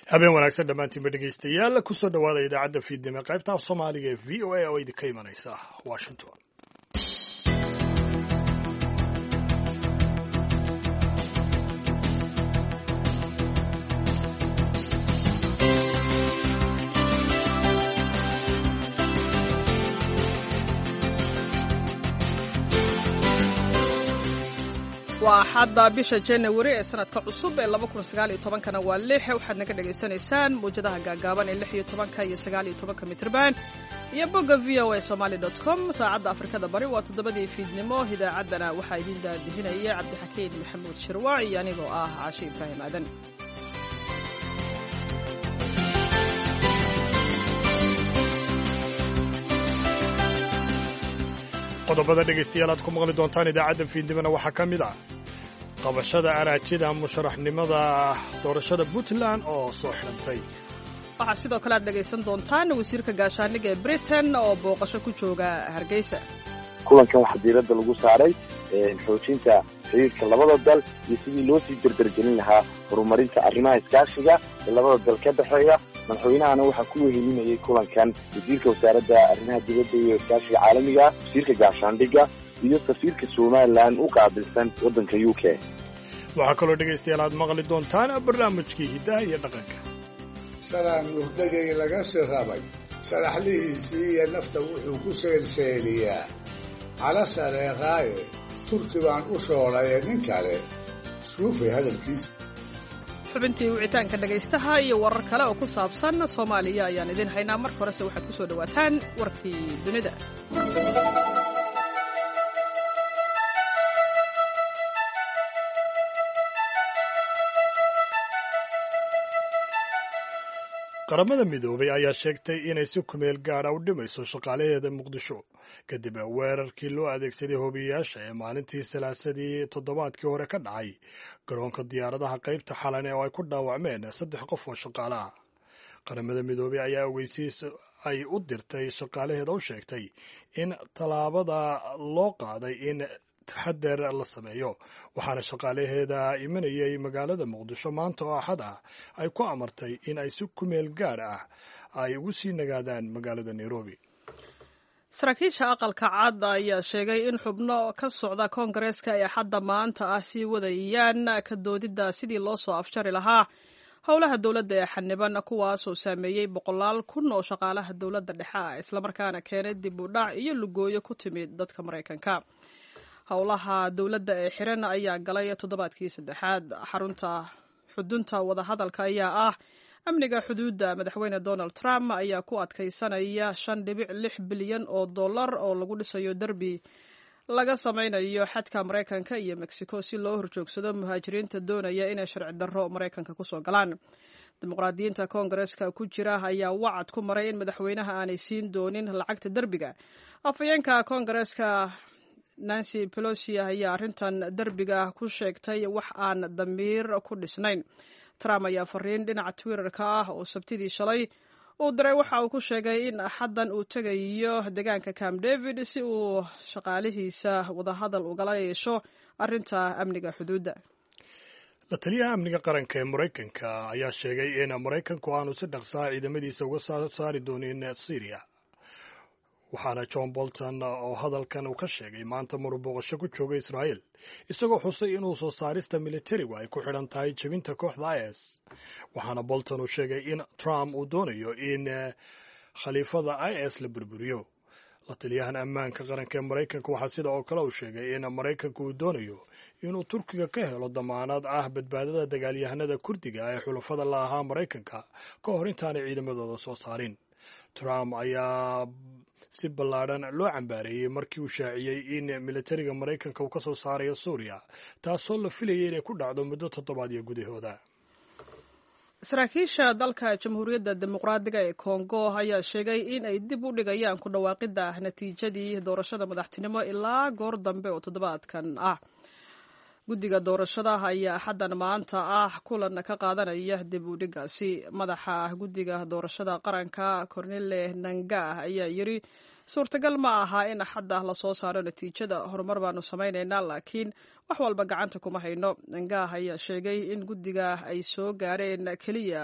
habeen wanaagsan dhammaantiinba dhegaystayaal kusoo dhowaada idaacadda fiidnimo qaybta af soomaaliga ee v o a oo idinka imanaysa washington. waa xadda bisha January ee sanadka cusub ee 2019 waa 6 waxaad naga dhageysanaysaan muujadaha gaagaaban ee 16 iyo 19 mitrban iyo bogga voasomali.com saacadda Afrikada Bari waa 7 fiidnimo idaacaddana waxaa idin daadihinaya Cabdixakiin Maxamuud Shirwaac iyo anigoo ah Caashi Ibraahim Aadan. qodobada dhegaystayaal aad ku maqli doontaan idaacadda fiidnimona waxaa ka mid ah qabashada araajida musharaxnimada doorashada Puntland oo soo xidhantay. waxaa sidoo kale aad dhegaysan doontaan wasiirka gaashaaniga ee Britain oo booqasho ku jooga Hargeysa. kulankan waxaa diiradda lagu saaray xoojinta xiriirka labada dal iyo sidii loo sii dardargelin lahaa horumarinta arrimaha iskaashiga ee labada dal ka dhexeeya. madaxweynahana waxaa ku wehelinayay kulankan wasiirka wasaaradda arrimaha dibadda iyo iskaashiga caalamiga, wasiirka gaashaandhigga iyo safiirka Somaliland u qaabilsan waddanka UK. waxaa kaloo dhegaystayaal aad maqli doontaan barnaamijkii hiddaha iyo dhaqanka. salaan murdagay laga sii rabay sharaxlihiisii iyo nafta wuxuu ku seelseeliyaa cala sareeqaaye turki baan u shoolay nin kale suufay hadalkiisa. xubintii wicitaanka dhagaystaha iyo warar kale oo ku saabsan Soomaaliya ayaan idin haynaa. marka horese waxaad ku soo dhawaataan warkii dunida. qaramada midoobay ayaa sheegtay inay si kumeel gaadha u dhimayso shaqaalaheeda Muqdisho kadib weerarkii loo adeegsaday hoobiyayaasha ee maalintii salaasadii toddobaadkii hore ka dhacay garoonka diyaaradaha qaybta Xalane oo ay ku dhaawacmeen 3 qof oo shaqaale ah. qaramada midoobay ayaa ogeysiis ay u dirtay shaqaalaheeda u sheegtay in tallaabada loo qaaday in taxadar la sameeyo, waxaana shaqaalaheeda imanayay magaalada Muqdisho maanta oo Axad ah ay ku amartay in ay si kumeel gaar ah ay ugu sii nagaadaan magaalada Nairobi. saraakiisha aqalka cad ayaa sheegay in xubno ka socda koongareeska ay xadda maanta ah sii wadayaan ka doodidda sidii loo soo afjari lahaa howlaha dowladda ee xaniban, kuwaasoo saameeyey 100,000 kun oo shaqaalaha dowladda dhexe ah islamarkaana keenay dib u dhac iyo lugooyo ku timid dadka Maraykanka. howlaha dowladda ee xiran ayaa galay toddobaadkii 3. xudunta wadahadalka ayaa ah amniga xuduudda. madaxweyne Donald Trump ayaa ku adkaysanaya 5.6 bilyan oo dollar oo lagu dhisayo derbi laga samaynayo xadka Maraykanka iyo Mexico si loo horjoogsado muhaajiriinta doonaya inay sharci darro Maraykanka ku soo galaan. dimuqraadiyiinta koongareeska ku jira ayaa wacad ku maray in madaxweynaha aanay siin doonin lacagta derbiga. afhayeenka koongareeska Nancy Pelosi ayaa arrintan derbiga ku sheegtay wax aan damiir ku dhisnayn. Trump ayaa fariin dhinaca Twitter-ka ah oo Sabtidii shalay uu diray waxa uu ku sheegay in Axaddan uu tagayo deegaanka Camp David si uu shaqaalihiisa wadahadal ugala yeesho arrinta amniga xuduudda. la taliyaha amniga qaranka ee Maraykanka ayaa sheegay in Maraykanku aanu si dhaqso ah ciidamadiisa uga saari doonin Syria. waxaana John Bolton oo hadalkan uu ka sheegay maanta maruu booqasho ku jooga Israa'iil, isagoo xusay inuu soo saarista militarigu ay ku xidhan tahay jebinta kooxda IS. waxaana Bolton uu sheegay in Trump uu doonayo in khaliifada IS la burburiyo. la taliyahan ammaanka qaranka ee Maraykanka waxaa sida oo kale uu sheegay in Maraykanku uu doonayo inuu Turkiga ka helo damaanad ah badbaadada dagaalyahanada Kurdiga ee xulafada la ahaa Maraykanka ka hor intaanay ciidamadooda soo saarin. Trump ayaa si ballaadhan loo cambaareeyey markii uu shaaciyey in militariga Maraykanka uu ka soo saarayo Suuriya, taasoo la filayay inay ku dhacdo muddo 7 gudahooda. saraakiisha dalka Jamhuuriyadda Dimuqraadiga ee Kongo ayaa sheegay in ay dib u dhigayaan ku dhawaaqidda natiijadii doorashada madaxtinimo ilaa goor dambe oo toddobaadkan ah. guddiga doorashada ayaa Axaddan maanta ah kulan ka qaadanaya dib u dhigaasi. madaxa guddiga doorashada qaranka Corneille Nangaa ayaa yiri suurtagal ma aha in axadda lasoo saaro natiijada. horumar baanu samaynaynaa, laakiin wax walba gacanta kuma hayno. Ngah ayaa sheegay in guddiga ay soo gaareen keliya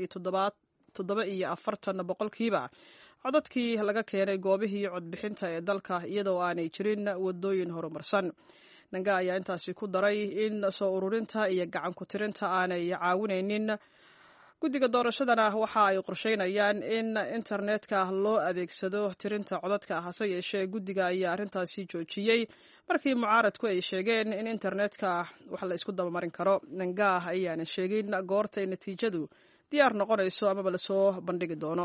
47 boqolkiiba codadkii laga keenay goobihii codbixinta ee dalka, iyadoo aanay jirin wadooyin horumarsan. Ngah ayaa intaasi ku daray in soo ururinta iyo gacan ku tirinta aanay caawinaynin. guddiga doorashadana waxa ay qorsheynayaan in internetka loo adeegsado tirinta codadka. hase yeeshee guddiga ayaa arrintaasi joojiyey markii mucaaradku ay sheegeen in internetka wax la isku dabamarin karo. Ngah ayaana sheegin goortay natiijadu diyaar noqonayso amaba lasoo bandhigi doono.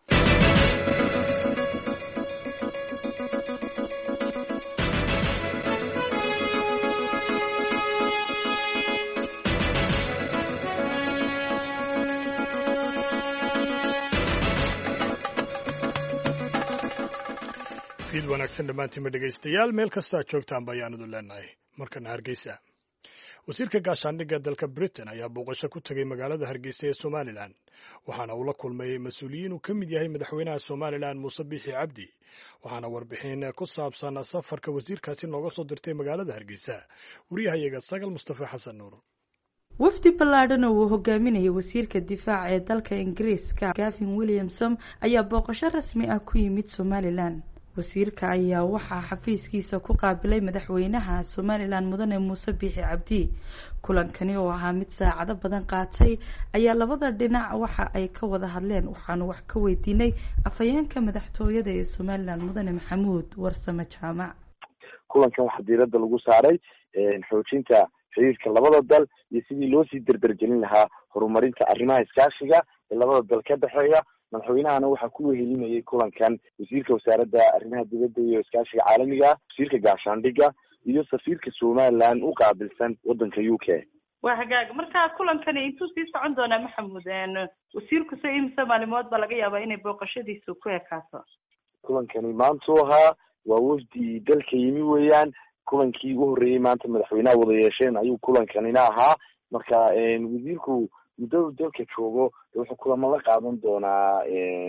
fiid wanaagsan dhammaantiinba dhegaystayaal, meel kastaa joogtaan bayaanadu leenahay. markana Hargeysa, wasiirka gaashaandhigga dalka Britain ayaa booqasho ku tegay magaalada Hargeysa ee Somaliland, waxaana uu la kulmay mas-uuliyiin uu ka mid yahay madaxweynaha Somaliland Muuse Biixi Cabdi. waxaana warbixin ku saabsan safarka wasiirkaasi nooga soo dirtay magaalada Hargeysa wariyahayaga Sagal Mustafa Xasan Nuur. wafdi ballaadhan oo uu hogaaminayay wasiirka difaaca ee dalka Ingiriiska Gavin Williamson ayaa booqasho rasmi ah ku yimid Somaliland. wasiirka ayaa waxaa xafiiskiisa ku qaabilay madaxweynaha Somaliland Mudane Muuse Biixi Cabdi. kulankani oo ahaa mid saacado badan qaatay ayaa labada dhinac waxa ay ka wada hadleen. waxaanu wax ka weydiinay afhayeenka madaxtooyada ee Somaliland Mudane Maxamuud Warsame Jaamac. kulankan waxaa diiradda lagu saaray xoojinta xiriirka labada dal iyo sidii loo sii dardargelin lahaa horumarinta arrimaha iskaashiga ee labada dal ka dhexeeya. madaxweynahana waxaa ku wehelinayay kulankan wasiirka wasaaradda arrimaha dibadda iyo iskaashiga caalamiga, wasiirka gaashaandhigga iyo safiirka Somaliland u qaabilsan wadanka UK. waa hagaag markaa kulankani intuu sii socon doonaa Maxamuud? wasiirku se imisa maalmood baa laga yaabaa inay booqashadiisu ku ekaato? kulankani maantuu ahaa, waa wafdi dalka yimi weeyaan. kulankii ugu horreeyey maanta madaxweynaha wada yeesheen ayuu kulankanina ahaa. marka wasiirku muddada dalka joogo wuxuu kulamo la qaadan doonaa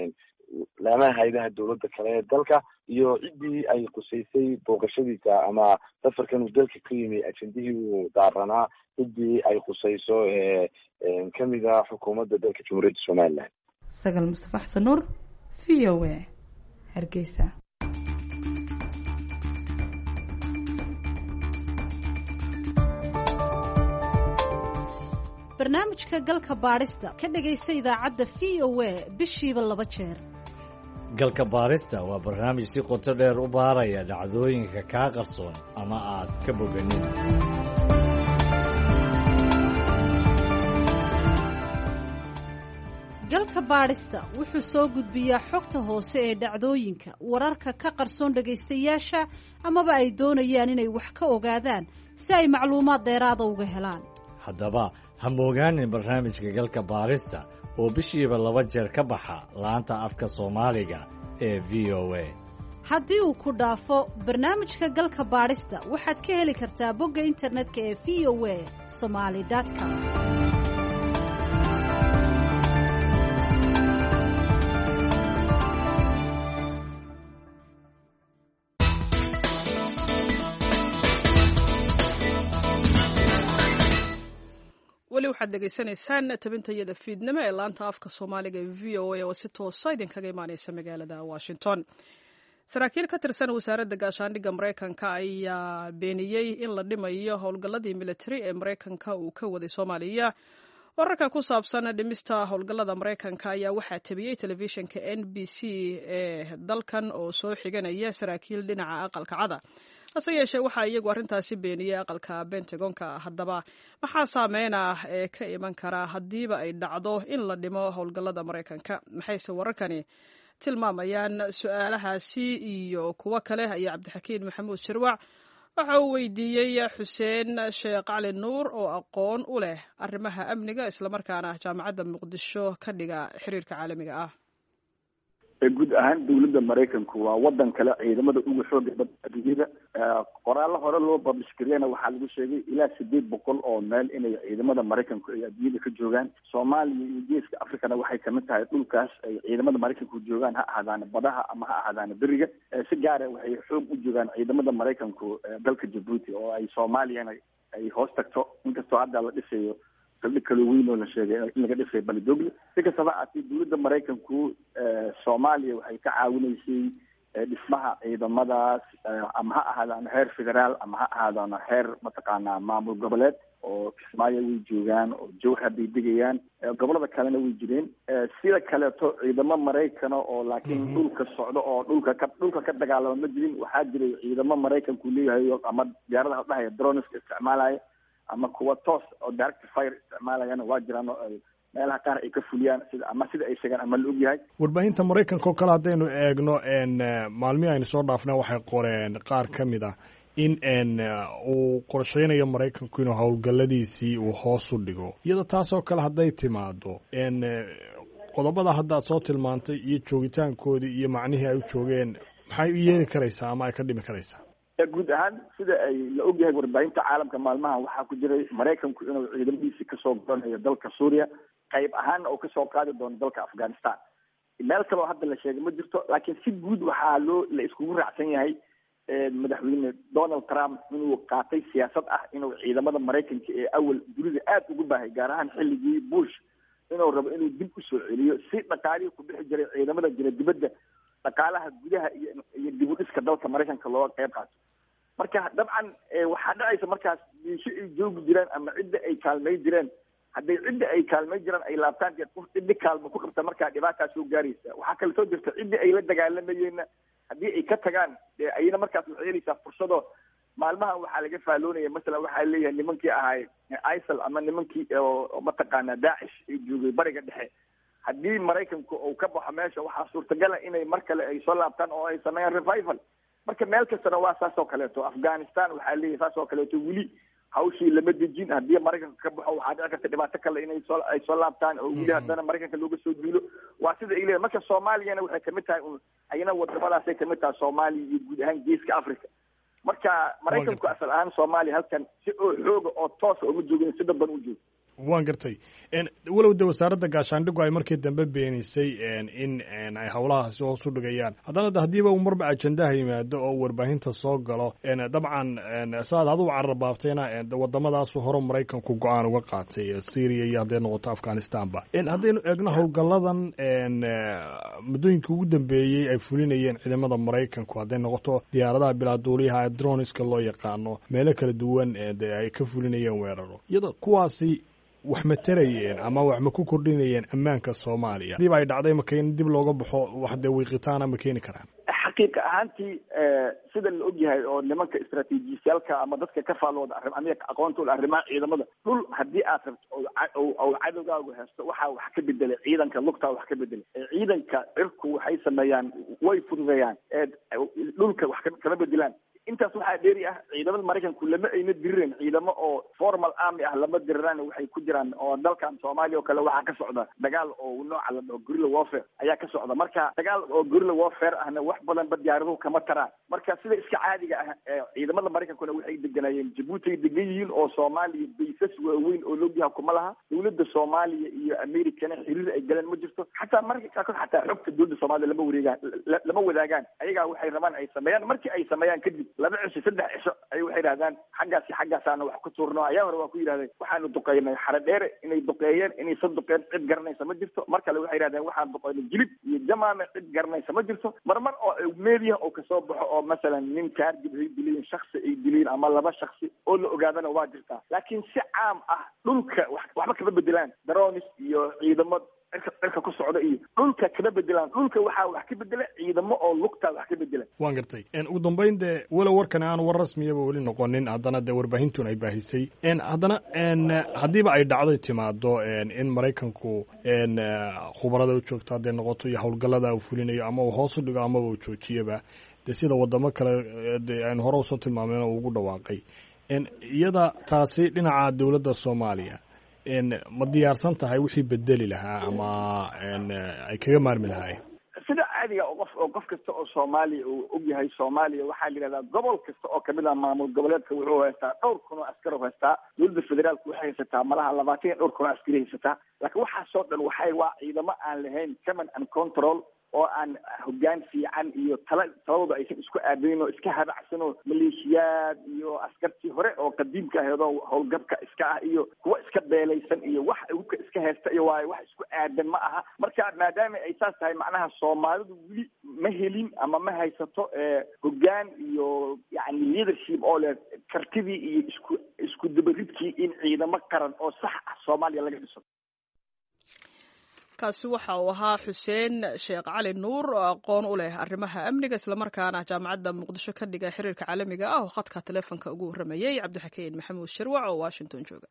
laamaha hay'adaha dowladda kale ee dalka iyo ciddii ay qusaysay booqashadiisa ama safarkan uu dalka ka yimi ajendihii uu daaranaa ciddii ay qusayso kamida xukuumadda dalka jamhuuriyadda Somaliland. Sagal Mustafa Xasan Nuur, VOA, Hargeysa. barnaamijka galka baadhista ka dhagaysta idaacadda VOA bishiiba 2 jeer. galka baadhista waa barnaamij si qoto dheer u baaraya dhacdooyinka kaa qarsoon ama aad ka boganin. galka baadhista wuxuu soo gudbiyaa xogta hoose ee dhacdooyinka, wararka ka qarsoon dhagaystayaasha amaba ay doonayaan inay wax ka ogaadaan si ay macluumaad dheeraada uga helaan. haddaba ha moogaanin barnaamijka galka baadhista oo bishiiba 2 jeer ka baxa laanta afka Soomaaliga ee VOA. haddii uu ku dhaafo barnaamijka galka baadhista waxaad ka heli kartaa bogga internetka ee voasomali.com. weli waxaad dhegaysanaysaan tabintayada fiidnimo ee laanta afka Soomaaliga ee VOA oo si toosa idinkaga imaaneysa magaalada Washington. saraakiil ka tirsan wasaaradda gaashaandhigga Mareykanka ayaa beeniyey in la dhimayo howlgalladii military ee Mareykanka uu ka waday Soomaaliya. wararka ku saabsan dhimista howlgallada Mareykanka ayaa waxaa tabiyey telefishinka NBC ee dalkan oo soo xiganaya saraakiil dhinaca aqalka cada. hase yeeshee waxaa iyagu arrintaasi beeniyey aqalka Pentagonka. haddaba maxaa saameyn ah ee ka iman kara haddiiba ay dhacdo in la dhimo howlgallada Mareykanka? maxayse wararkani tilmaamayaan? su-aalahaasi iyo kuwo kale ayaa Cabdixakiin Maxamuud Shirwac waxa uu weydiiyey Xuseen Sheekh Cali Nuur oo aqoon u leh arrimaha amniga islamarkaana jaamacadda Muqdisho ka dhiga xiriirka caalamiga ah. guud ahaan dawladda maraykanku waa wadan kale ciidamada ugu xooga badan adduunyada. qoraallo hore loo publish gariyana waxaa lagu sheegay ilaa 800 oo meel inay ciidamada maraykanku ay adduunyada ka joogaan. Soomaaliya iyo geeska afrikana waxay kamid tahay dhulkaas ay ciidamada maraykanku joogaan, ha ahaadaan badaha ama ha ahaadaan beriga. si gaar ah waxay xoog u joogaan ciidamada maraykanku dalka Djibouti oo ay Soomaaliyana ay hoos tagto, inkastoo hadda la dhisayo saldhig kale weyn oo la sheegay in laga dhisay Balidogle. si kastaba haatee dawladda maraykanku Soomaaliya waxay ka caawinaysay dhismaha ciidamadaas, ama ha ahaadaan heer federaal ama ha ahaadaan heer mataqaanaa maamul goboleed. oo Kismaayo way joogaan, oo Jowhar bay degayaan, gobolada kalena way jireen. sida kaleeto ciidamo Maraykana oo laakiin dhulka socdo oo dhulka ka dagaalama ma jirin. waxaa jiray ciidamo Maraykanku leeyahay ama diyaaradaha dhahaya drones isticmaalaya ama kuwa toos oo direct fire isticmaalayana waa jiraan oo meelaha qaar ay ka fuliyaan sida ay sheegaan ama la og yahay. warbaahinta Maraykanka oo kale haddaynu eegno maalmihii aynu soo dhaafnay waxay qoreen qaar ka mid ah in uu qorsheynayo Maraykanku inuu howlgalladiisii uu hoos u dhigo. iyada taasoo kale hadday timaado qodobada hadda aad soo tilmaantay iyo joogitaankoodii iyo macnihii ay u joogeen maxay u yeeli karaysaa ama ay ka dhimi karaysaa? guud ahaan sida ay la og yahay warbaahinta caalamka maalmahan waxaa ku jiray Maraykanku inuu ciidamadiisa kasoo goranayo dalka Suuriya, qayb ahaan oo kasoo qaadi doono dalka Afghanistan. meel kaloo hadda la sheegay ma jirto, laakiin si guud waxaa la iskugu raacsan yahay madaxweyne Donald Trump inuu qaatay siyaasad ah inuu ciidamada Maraykanka ee awal dunida aad ugu baahay, gaar ahaan xilligii Bush, inuu rabo inuu dib u soo celiyo si dhaqaalihii ku bixi jiray ciidamada jira dibadda dhaqaalaha gudaha iyo dib u dhiska dalka Maraykanka looga qayb qaato. marka dabcan waxaa dhacaysa markaas meesha ay joogi jireen ama cidda ay kaalmay jireen, hadday cidda ay kaalmay jireen ay laabtaan ciddi kaalmo ku qabta markaa dhibaataa soo gaaraysa. waxaa kale soo jirta cidda ay la dagaalamayeenna haddii ay ka tagaan ayna markaas waxay helaysaa fursado. maalmahan waxaa laga faaloonaya masalan waxaa leeyahay nimankii ahay ISIL ama nimankii oo mataqaanaa Daacish ay joogay bariga dhexe, haddii Maraykanku uu ka baxo meesha waxaa suurtagala inay mar kale ay soo laabtaan oo ay sameeyaan revival. marka meel kastana waa saas oo kaleeto. Afghanistan waxaa leeyahay saas oo kaleeto weli hawshii lama dejin. haddii Maraykanka ka baxo waxaa dhici karta dhibaato kale inay soo laabtaan oo weli haddana Maraykanka looga soo duulo. waa sida ay leeyahay. marka Soomaaliyana waxay kamid tahay ayana wadamadaasay kamid tahay, Soomaaliya iyo guud ahaan geeska Afrika. marka Maraykanku asal ahaan Soomaaliya halkan si oo xooga oo toos uma joogin, si dadban u joogo. waan gartay. walow de wasaaradda gaashaandhigu ay markii dambe beenisay in ay howlahaasi hoos u dhigayaan, haddana haddiiba uu marba ajendaha yimaado oo warbaahinta soo galo dabcan saad adigu cararbaabtayna waddamadaasu hore Maraykanku go-aan uga qaatay, Syria iyo hadday noqoto Afghanistanba. haddaynu eegno howlgalladan muddooyinkii ugu dambeeyey ay fulinayeen ciidamada Maraykanku, hadday noqoto diyaaradaha bilaaduuliyaha droneska loo yaqaano, meelo kala duwan ay ka fulinayeen weeraro, iyada kuwaasi wax ma tarayeen ama wax ma ku kordhinayeen ammaanka Soomaaliya? dib ay dhacday ma keen dib looga baxo wax de wiiqitaan ma keeni karaan? xaqiiqa ahaantii sida la og yahay oo nimanka istaraatiijiyaalka ama dadka ka faalooda arrimaha aqoonta u arrimaha ciidamada, dhul haddii aad rabto oo cadowgaagu haysto waxaa wax ka bedelay ciidanka lugta, wax ka bedelay ciidanka cirku waxay sameeyaan way fududeeyaan dhulka wax kama bedelaan. intaas waxaa dheeri ah ciidamada Maraykanku lama ayna dirireen ciidamo oo formal army ah, lama diriraan. waxay ku jiraan oo dalkan Soomaaliya oo kale waxaa ka socda dagaal oo nooca la dhaho guerrilla warfare ayaa ka socda. marka dagaal oo guerrilla warfare ahna wax badan ba diyaaraduhu kama taraan. marka sida iska caadiga ah ciidamada Maraykankuna waxay deganayeen Djibouti degan yihiin oo Soomaaliya baysas waaweyn oo loo yahay kuma laha. dawladda Soomaaliya iyo Amerikana xiriir ay galeen ma jirto. xataa Maraykanka xataa xogta dawladda Soomaaliya lama wadaagaan. ayagaa waxay rabaan ay sameeyaan, markii ay sameeyaan kadib 2 cisho 3 cisho ay waxay yiraahdaan xaggaasana wax ku tuurno. ayaa hore waa ku yiraahdeen waxaanu duqeynay Xaradheere, inay duqeeyeen inay sadduqeen cid garanaysa ma jirto. mar kale waxay yiraahdeen waxaan duqeynay Jilib iyo Jamaame, cid garanaysa ma jirto. marmar oo media oo ka soo baxo oo masalan nin kaargib ay dileen, shakhsi ay dileen ama 2 shakhsi oo la ogaadana waa jirtaa. laakiin si caam ah dhulka waxba kama bedelaan. drones iyo ciidamo cirka ku socda iyo dhulka kama bedelaan. dhulka waxaa wax ka bedela ciidamo oo lugta wax ka bedela. waan gartay. ugu dambayn de walow warkan aan war rasmiyaba weli noqonin, haddana de warbaahintuna ay baahisay. haddana haddiiba ay dhacdo timaado in Maraykanku khubarada u joogto hadday noqoto iyo howlgallada uu fulinayo ama uu hoos u dhigo amaba uu joojiyaba, de sida wadamo kale aynu hore usoo tilmaameen oo ugu dhawaaqay, iyada taasi dhinaca dowladda Soomaaliya ma diyaarsan tahay wixii bedeli lahaa ama ay kaga maarmi lahaayeen? sida caadiga oo qof kasta oo soomaaliya uu ogyahay soomaaliya waxaa la yidhahdaa gobol kasta oo kamid ah maamul goboleedka wuxuu haystaa dhowr kun oo askar u haystaa. dowladda federaalku waxay haysataa malaha 20 dhowr kun oo askari haysataa. laakiin waxaasoo dhan waa ciidamo aan lahayn command and control oo aan hoggaan fiican iyo taladooda aysan isku aadayn oo iska habacsan oo maleeshiyaad iyo askartii hore oo qadiimka ahayd oo howlgabka iska ah iyo kuwa iska beelaysan iyo wax uka iska haysta iyo waayo wax isku aadan ma aha. marka maadaama ay saas tahay macnaha soomaalidu weli ma helin ama ma haysato hoggaan iyo yani leadership oo leh kartidii iyo isku dabaridkii in ciidamo qaran oo sax ah soomaaliya laga dhiso. kaasi waxa uu ahaa xuseen sheekh cali nuur oo aqoon u leh arrimaha amniga islamarkaana jaamacadda muqdisho ka dhiga xiriirka caalamiga ah oo khadka taleefonka ugu warramayey cabdixakiin maxamuud shirwac oo washington jooga.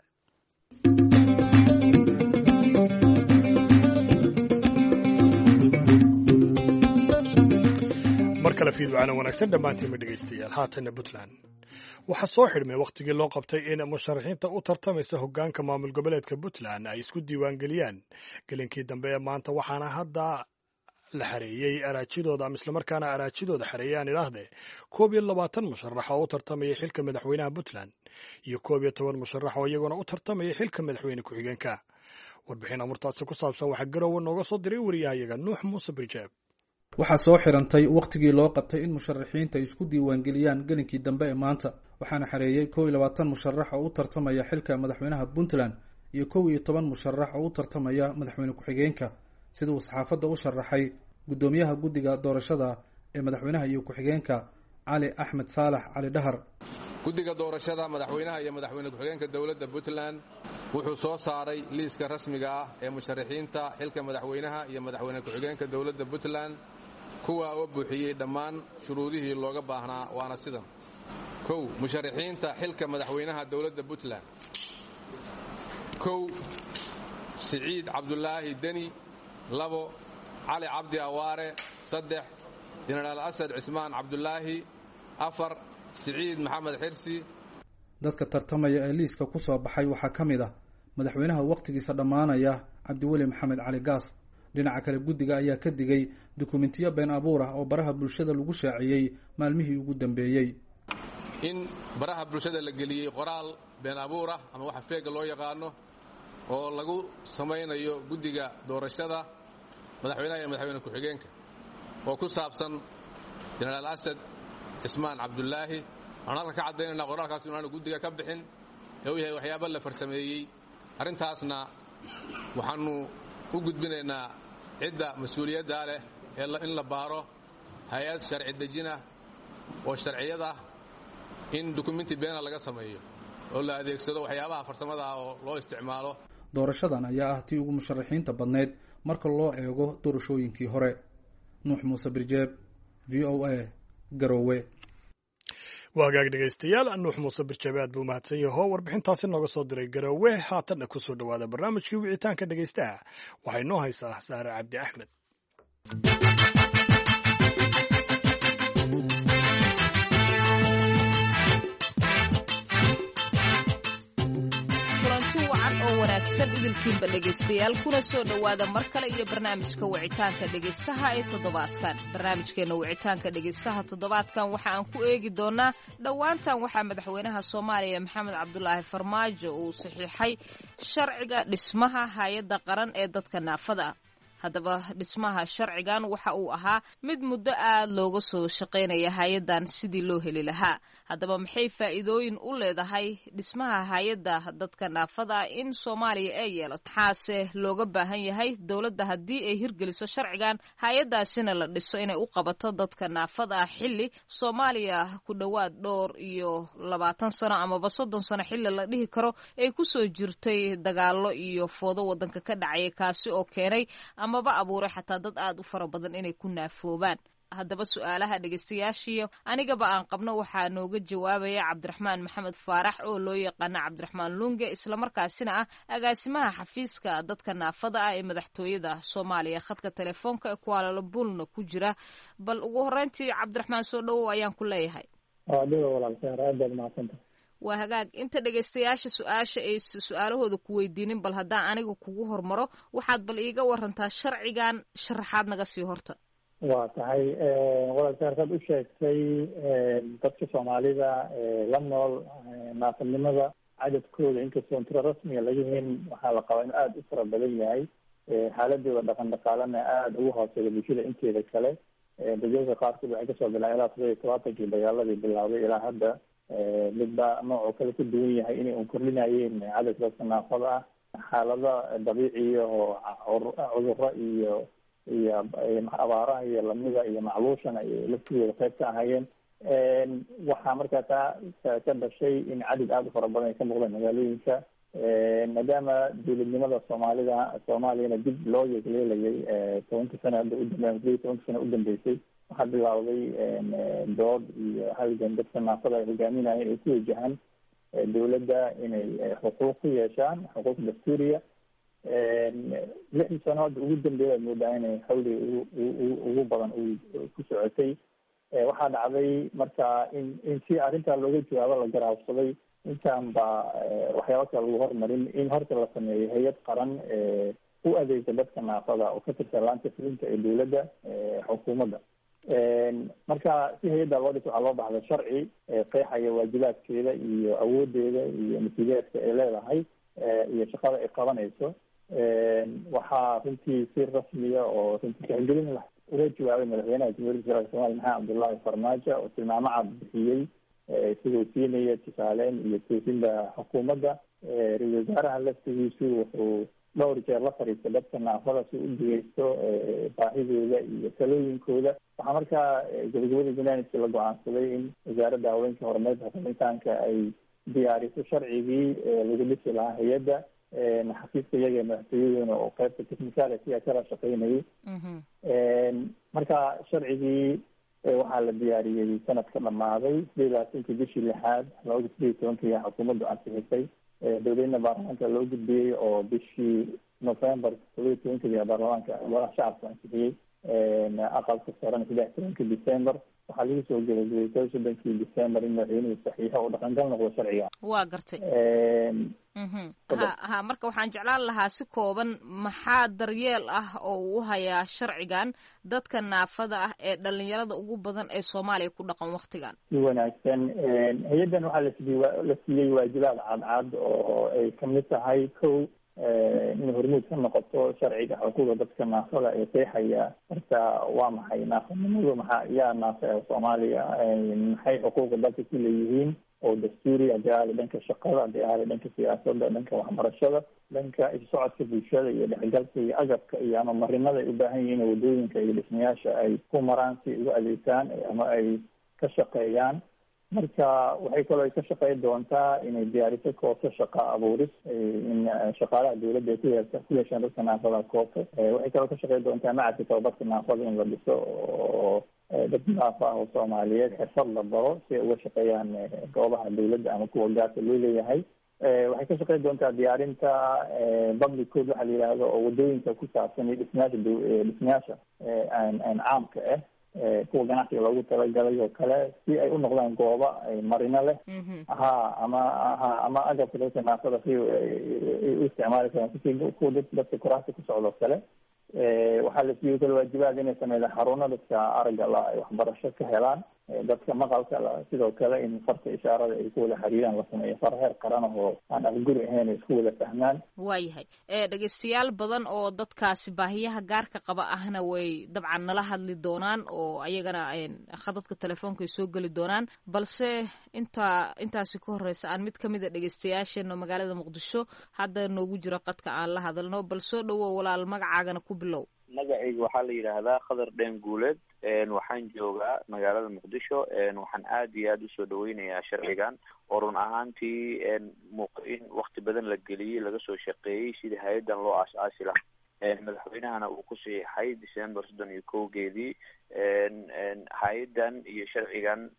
mar kale fiidwacana wanaagsan dhammaantiinma dhegaystayaal. haatanna puntland waxaa soo xidhmay wakhtigii loo qabtay in musharaxiinta u tartamaysa hoggaanka maamul goboleedka puntland ay isku diiwaangeliyaan gelinkii dambe ee maanta, waxaana hadda la xareeyey araajidooda ama islamarkaana araajidooda xareeyaan idhaahdee 21 musharax oo u tartamaya xilka madaxweynaha puntland iyo 11 musharax oo iyaguna u tartamaya xilka madaxweyne ku-xigeenka. warbixin amurtaasi ku saabsan waxaa garowe nooga soo diray wariyahayaga nuux muuse birjeeb. waxaa soo xirantay wakhtigii loo qabtay in musharaxiinta ay isku diiwaangeliyaan gelinkii dambe ee maanta, waxaana xareeyey 21 musharax oo u tartamaya xilka madaxweynaha puntland iyo 11 musharax oo u tartamaya madaxweyne ku-xigeenka, sida uu saxaafadda u sharaxay guddoomiyaha guddiga doorashada ee madaxweynaha iyo ku-xigeenka cali axmed saalax cali dhahar. guddiga doorashada madaxweynaha iyo madaxweyne ku-xigeenka dowladda puntland wuxuu soo saaray liiska rasmiga ah ee musharaxiinta xilka madaxweynaha iyo madaxweyne ku-xigeenka dowladda puntland, kuwa oo buuxiyey dhammaan shuruudihii looga baahnaa, waana sidan: 1 musharaxiinta xilka madaxweynaha dowladda puntland: 1 siciid cabdulaahi deni, 2 cali cabdi awaare, 3 jenaraal asad cismaan cabdulaahi, 4 siciid maxamed xirsi. dadka tartamaya ee liiska ku soo baxay waxaa ka mid ah madaxweynaha wakhtigiisa dhammaanaya cabdiweli maxamed cali gaas. dhinaca kale guddiga ayaa ka digay dukumentiyo been abuur ah oo baraha bulshada lagu shaaciyey maalmihii ugu dambeeyey. in baraha bulshada la geliyey qoraal been abuur ah ama waxa feega loo yaqaano oo lagu samaynayo guddiga doorashada madaxweynaha iyo madaxweyne ku-xigeenka oo ku saabsan jenaraal asad cismaan cabdulaahi. waxaan halka ka caddaynayna qoraalkaas inaanu guddiga ka bixin ee uu yahay waxyaaba la farsameeyey. arrintaasna waxaanu u gudbinaynaa cidda mas-uuliyadda leh in la baaro hay-ad sharci dejina oo sharciyad ah in dukumenti beena laga sameeyo oo la adeegsado waxyaabaha farsamada ah oo loo isticmaalo. doorashadan ayaa ah tii ugu musharaxiinta badneyd marka loo eego doorashooyinkii hore. nuux muuse birjeeb, v o a, garowe. waa hagaag dhegaystayaal, nuux muuse birjeeb aad buu mahadsan yaho warbixintaasi nooga soo diray garowe. haatanna ku soo dhowaada barnaamijkii wicitaanka dhegaystaha. waxay noo haysaa saare cabdi axmed. wanaagsan idilkiinba dhegaystayaal, kuna soo dhowaada mar kale iyo barnaamijka wicitaanka dhegaystaha ee toddobaadkan. barnaamijkeena wicitaanka dhegaystaha toddobaadkan waxa aan ku eegi doonaa dhowaantan waxaa madaxweynaha soomaaliya maxamed cabdulaahi farmaajo uu saxiixay sharciga dhismaha hay-adda qaran ee dadka naafada ah. haddaba dhismaha sharcigan waxa uu ahaa mid muddo aad looga soo shaqaynaya hay-addan sidii loo heli lahaa. haddaba maxay faa'iidooyin u leedahay dhismaha hay-adda dadka naafada in soomaaliya ay yeelato? maxaase looga baahan yahay dowladda haddii ay hirgeliso sharcigan hay-addaasina la dhiso inay u qabato dadka naafada ah xilli soomaaliya ku dhowaad 20 sano amaba 30 sano xilli la dhihi karo ay ku soo jirtay dagaallo iyo foodo waddanka ka dhacaya, kaasi oo keenay amaba abuuray xataa dad aad u fara badan inay ku naafoobaan. haddaba su-aalaha dhegaystayaashiyo anigaba aan qabno waxaa nooga jawaabaya cabdiraxmaan maxamed faarax oo loo yaqaana cabdiraxmaan lunge, islamarkaasina ah agaasimaha xafiiska dadka naafada ah ee madaxtooyada soomaaliya. khadka telefoonka ee kualaalabulna ku jira. bal ugu horreyntii cabdiraxmaan soo dhowow ayaan ku leeyahay. waa hagaag. inta dhegaystayaasha su-aasha ay su-aalahooda ku weydiinin, bal haddaan aniga kugu hormaro waxaad bal iiga warantaa sharcigan sharaxaad naga sii horta. waa tahay walaalkaarkaad u sheegtay dadka soomaalida la nool naafadnimada cadadkooda inkastoon tiro rasmiga laga helin waxaa la qabaa inuu aada u fara badan yahay xaaladooda dhaqan dhaqaalena aada ugu hooseeya bulshada inteeda kale dadweyka qaarkood waxay kasoo bilaabeen ilaa 17 dagaaladii bilaabay ilaa hadda midba noocoo kale ku duwan yahay inay un kordhinayeen cadadka dadka naafada ah xaalada dabiiciya oo cudurro iyo abaaraha iyo lamida iyo macluushana ay laftigooda qayb ka ahayeen waxaa markaa taa ka dhashay in cadad aada u fara badan ay ka muuqdeen magaalooyinka maadaama dowladnimada soomaaliyana dib loo yegleelayay 10 sano hadda udambe 10 sano udambeysay waxaa bilawday dood iyo halgan dadka naafada ay hogaaminayeen ay ku wajahaan dowladda inay xuquuq ku yeeshaan xuquuq dastuuriya 6 sano hadda ugu dambeeya ad moodaa inay xawli ugu badan ku socotay waxaa dhacday marka in si arrintaa looga jawaabo la garaabsaday intaan ba waxyaaba kale lagu hormarin in horta la sameeyo hay-ad qaran u adeegta dadka naafada oo ka tirsan laanta fulinta ee dowladda xukuumadda marka si hay-adda loo dhis waxaa loo baxday sharci qeexaya waajibaadkeeda iyo awoodeeda iyo mas-uuliyaadka ay leedahay iyo shaqada ay qabanayso waxaa runtii si rasmiya oo runtii tixgelin lah uga jawaabay madaxweynaha jamhuuriyadda federaalka somalia maxamed cabdullaahi farmaajo oo tilmaamo cad bixiyey isagoo siinaya tusaaleyn iyo toosinda xukuumadda ra-isul wasaaraha laftigiisu wuxuu dhowr jeer la fadhiistay dadka naafada si u dhegeysto baahidooda iyo talooyinkooda waxaa markaa gabagabada janaaniska la go-aansaday in wasaaradda haweenka horumarinta xubintaanka ay diyaariso sharcigii lagu dhisi lahaa hay-adda xafiiska iyaga madaxtooyaduna oo qaybta technicality kala shaqeynayay marka sharcigii waxaa la diyaariyey sanadka dhamaaday 18 bishii 6 2018 xukuumaddu ansixisay dowladna baarlamaanka loo gudbiyey oo bishii November 2020 baarlamaanka golaha shacabka ansixiyey aqalka sarena 13 December waxaa lagu soo gabagabay 13 December in madaxweynuhu saxiixo oo dhaqangal noqdo sharciga waa gartay ha marka waxaan jeclaan lahaa si kooban maxaa daryeel ah oo uu hayaa sharcigan dadka naafada ah ee dhalinyarada ugu badan ee Soomaaliya ku dhaqan waqtigan si wanaagsan hay-adan waxaa la siiyey waajibaad cadcad oo ay kamid tahay kow in hormuud ka noqoto sharciga xuquuqda dadka naafada ee qeexaya horta waa maxay naafanimadu maxaa yaa naafa ee Soomaaliya maxay xuquuqda dadka ku leeyihiin oo dastuuri haddii ahaada dhanka shaqada haddii ahaada dhanka siyaasadda dhanka waxbarashada dhanka isocodka bulshada iyo dhexgalka iyo agabka iyo ama marinada ay u baahan yihiin wadooyinka iyo dhismayaasha ay ku maraan si ugu adeegtaan ama ay ka shaqeeyaan marka waxay kaloo ay ka shaqeyn doontaa inay diyaariso koobto shaqa abuuris in shaqaalaha dowladda ay ku yeeshaan dadka naafada koobto waxay kaloo ka shaqeyn doontaa macadka tababarka naafada in la dhiso oo dad naafa ah oo Soomaaliyeed xirfad la baro si ay uga shaqeeyaan goobaha dowladda ama kuwa gaarka loo leeyahay waxay ka shaqeyn doontaa diyaarinta public code waxa la yidhaahdo oo wadooyinka ku saabsan dhismayaasha caamka ah kuwa ganacsiga loogu talagalay oo kale si ay u noqdaan gooba marino leh ama agabka dadka naafada si u isticmaali karaan si kuwa dadka kuraasta ku socdo kale waxaa la siiyey kale waajibaad inay sameeyaan xaruno dadka aragga la ay waxbarasho ka helaan dadka maqalka sidoo kale in farta ishaarada ay ku wada xiriiraan la sameeyo far heer qaran oo aan afguri ahayn ay isku wada fahmaan waayahay dhegeystayaal badan oo dadkaasi baahiyaha gaarka qaba ahna way dabcan nala hadli doonaan oo ayagana khadadka telefoonka ay soo geli doonaan balse intaasi ka horeysa aan mid kamid a dhegeystayaasheena magaalada Muqdisho hadda noogu jiro qadka aan la hadalno bal soo dhawow walaal magacaagana ku bilow magacayga waxaa la yidhaahdaa Khadar Deen Guuleed waxaan joogaa magaalada Muqdisho waxaan aad iyo aad usoo dhaweynayaa sharcigan oo run ahaantii in waqti badan la geliyey laga soo shaqeeyey sidii hay-adan loo aasaasi lahaa madaxweynahana uu ku saxiixay December 31 hay-adan iyo sharcigan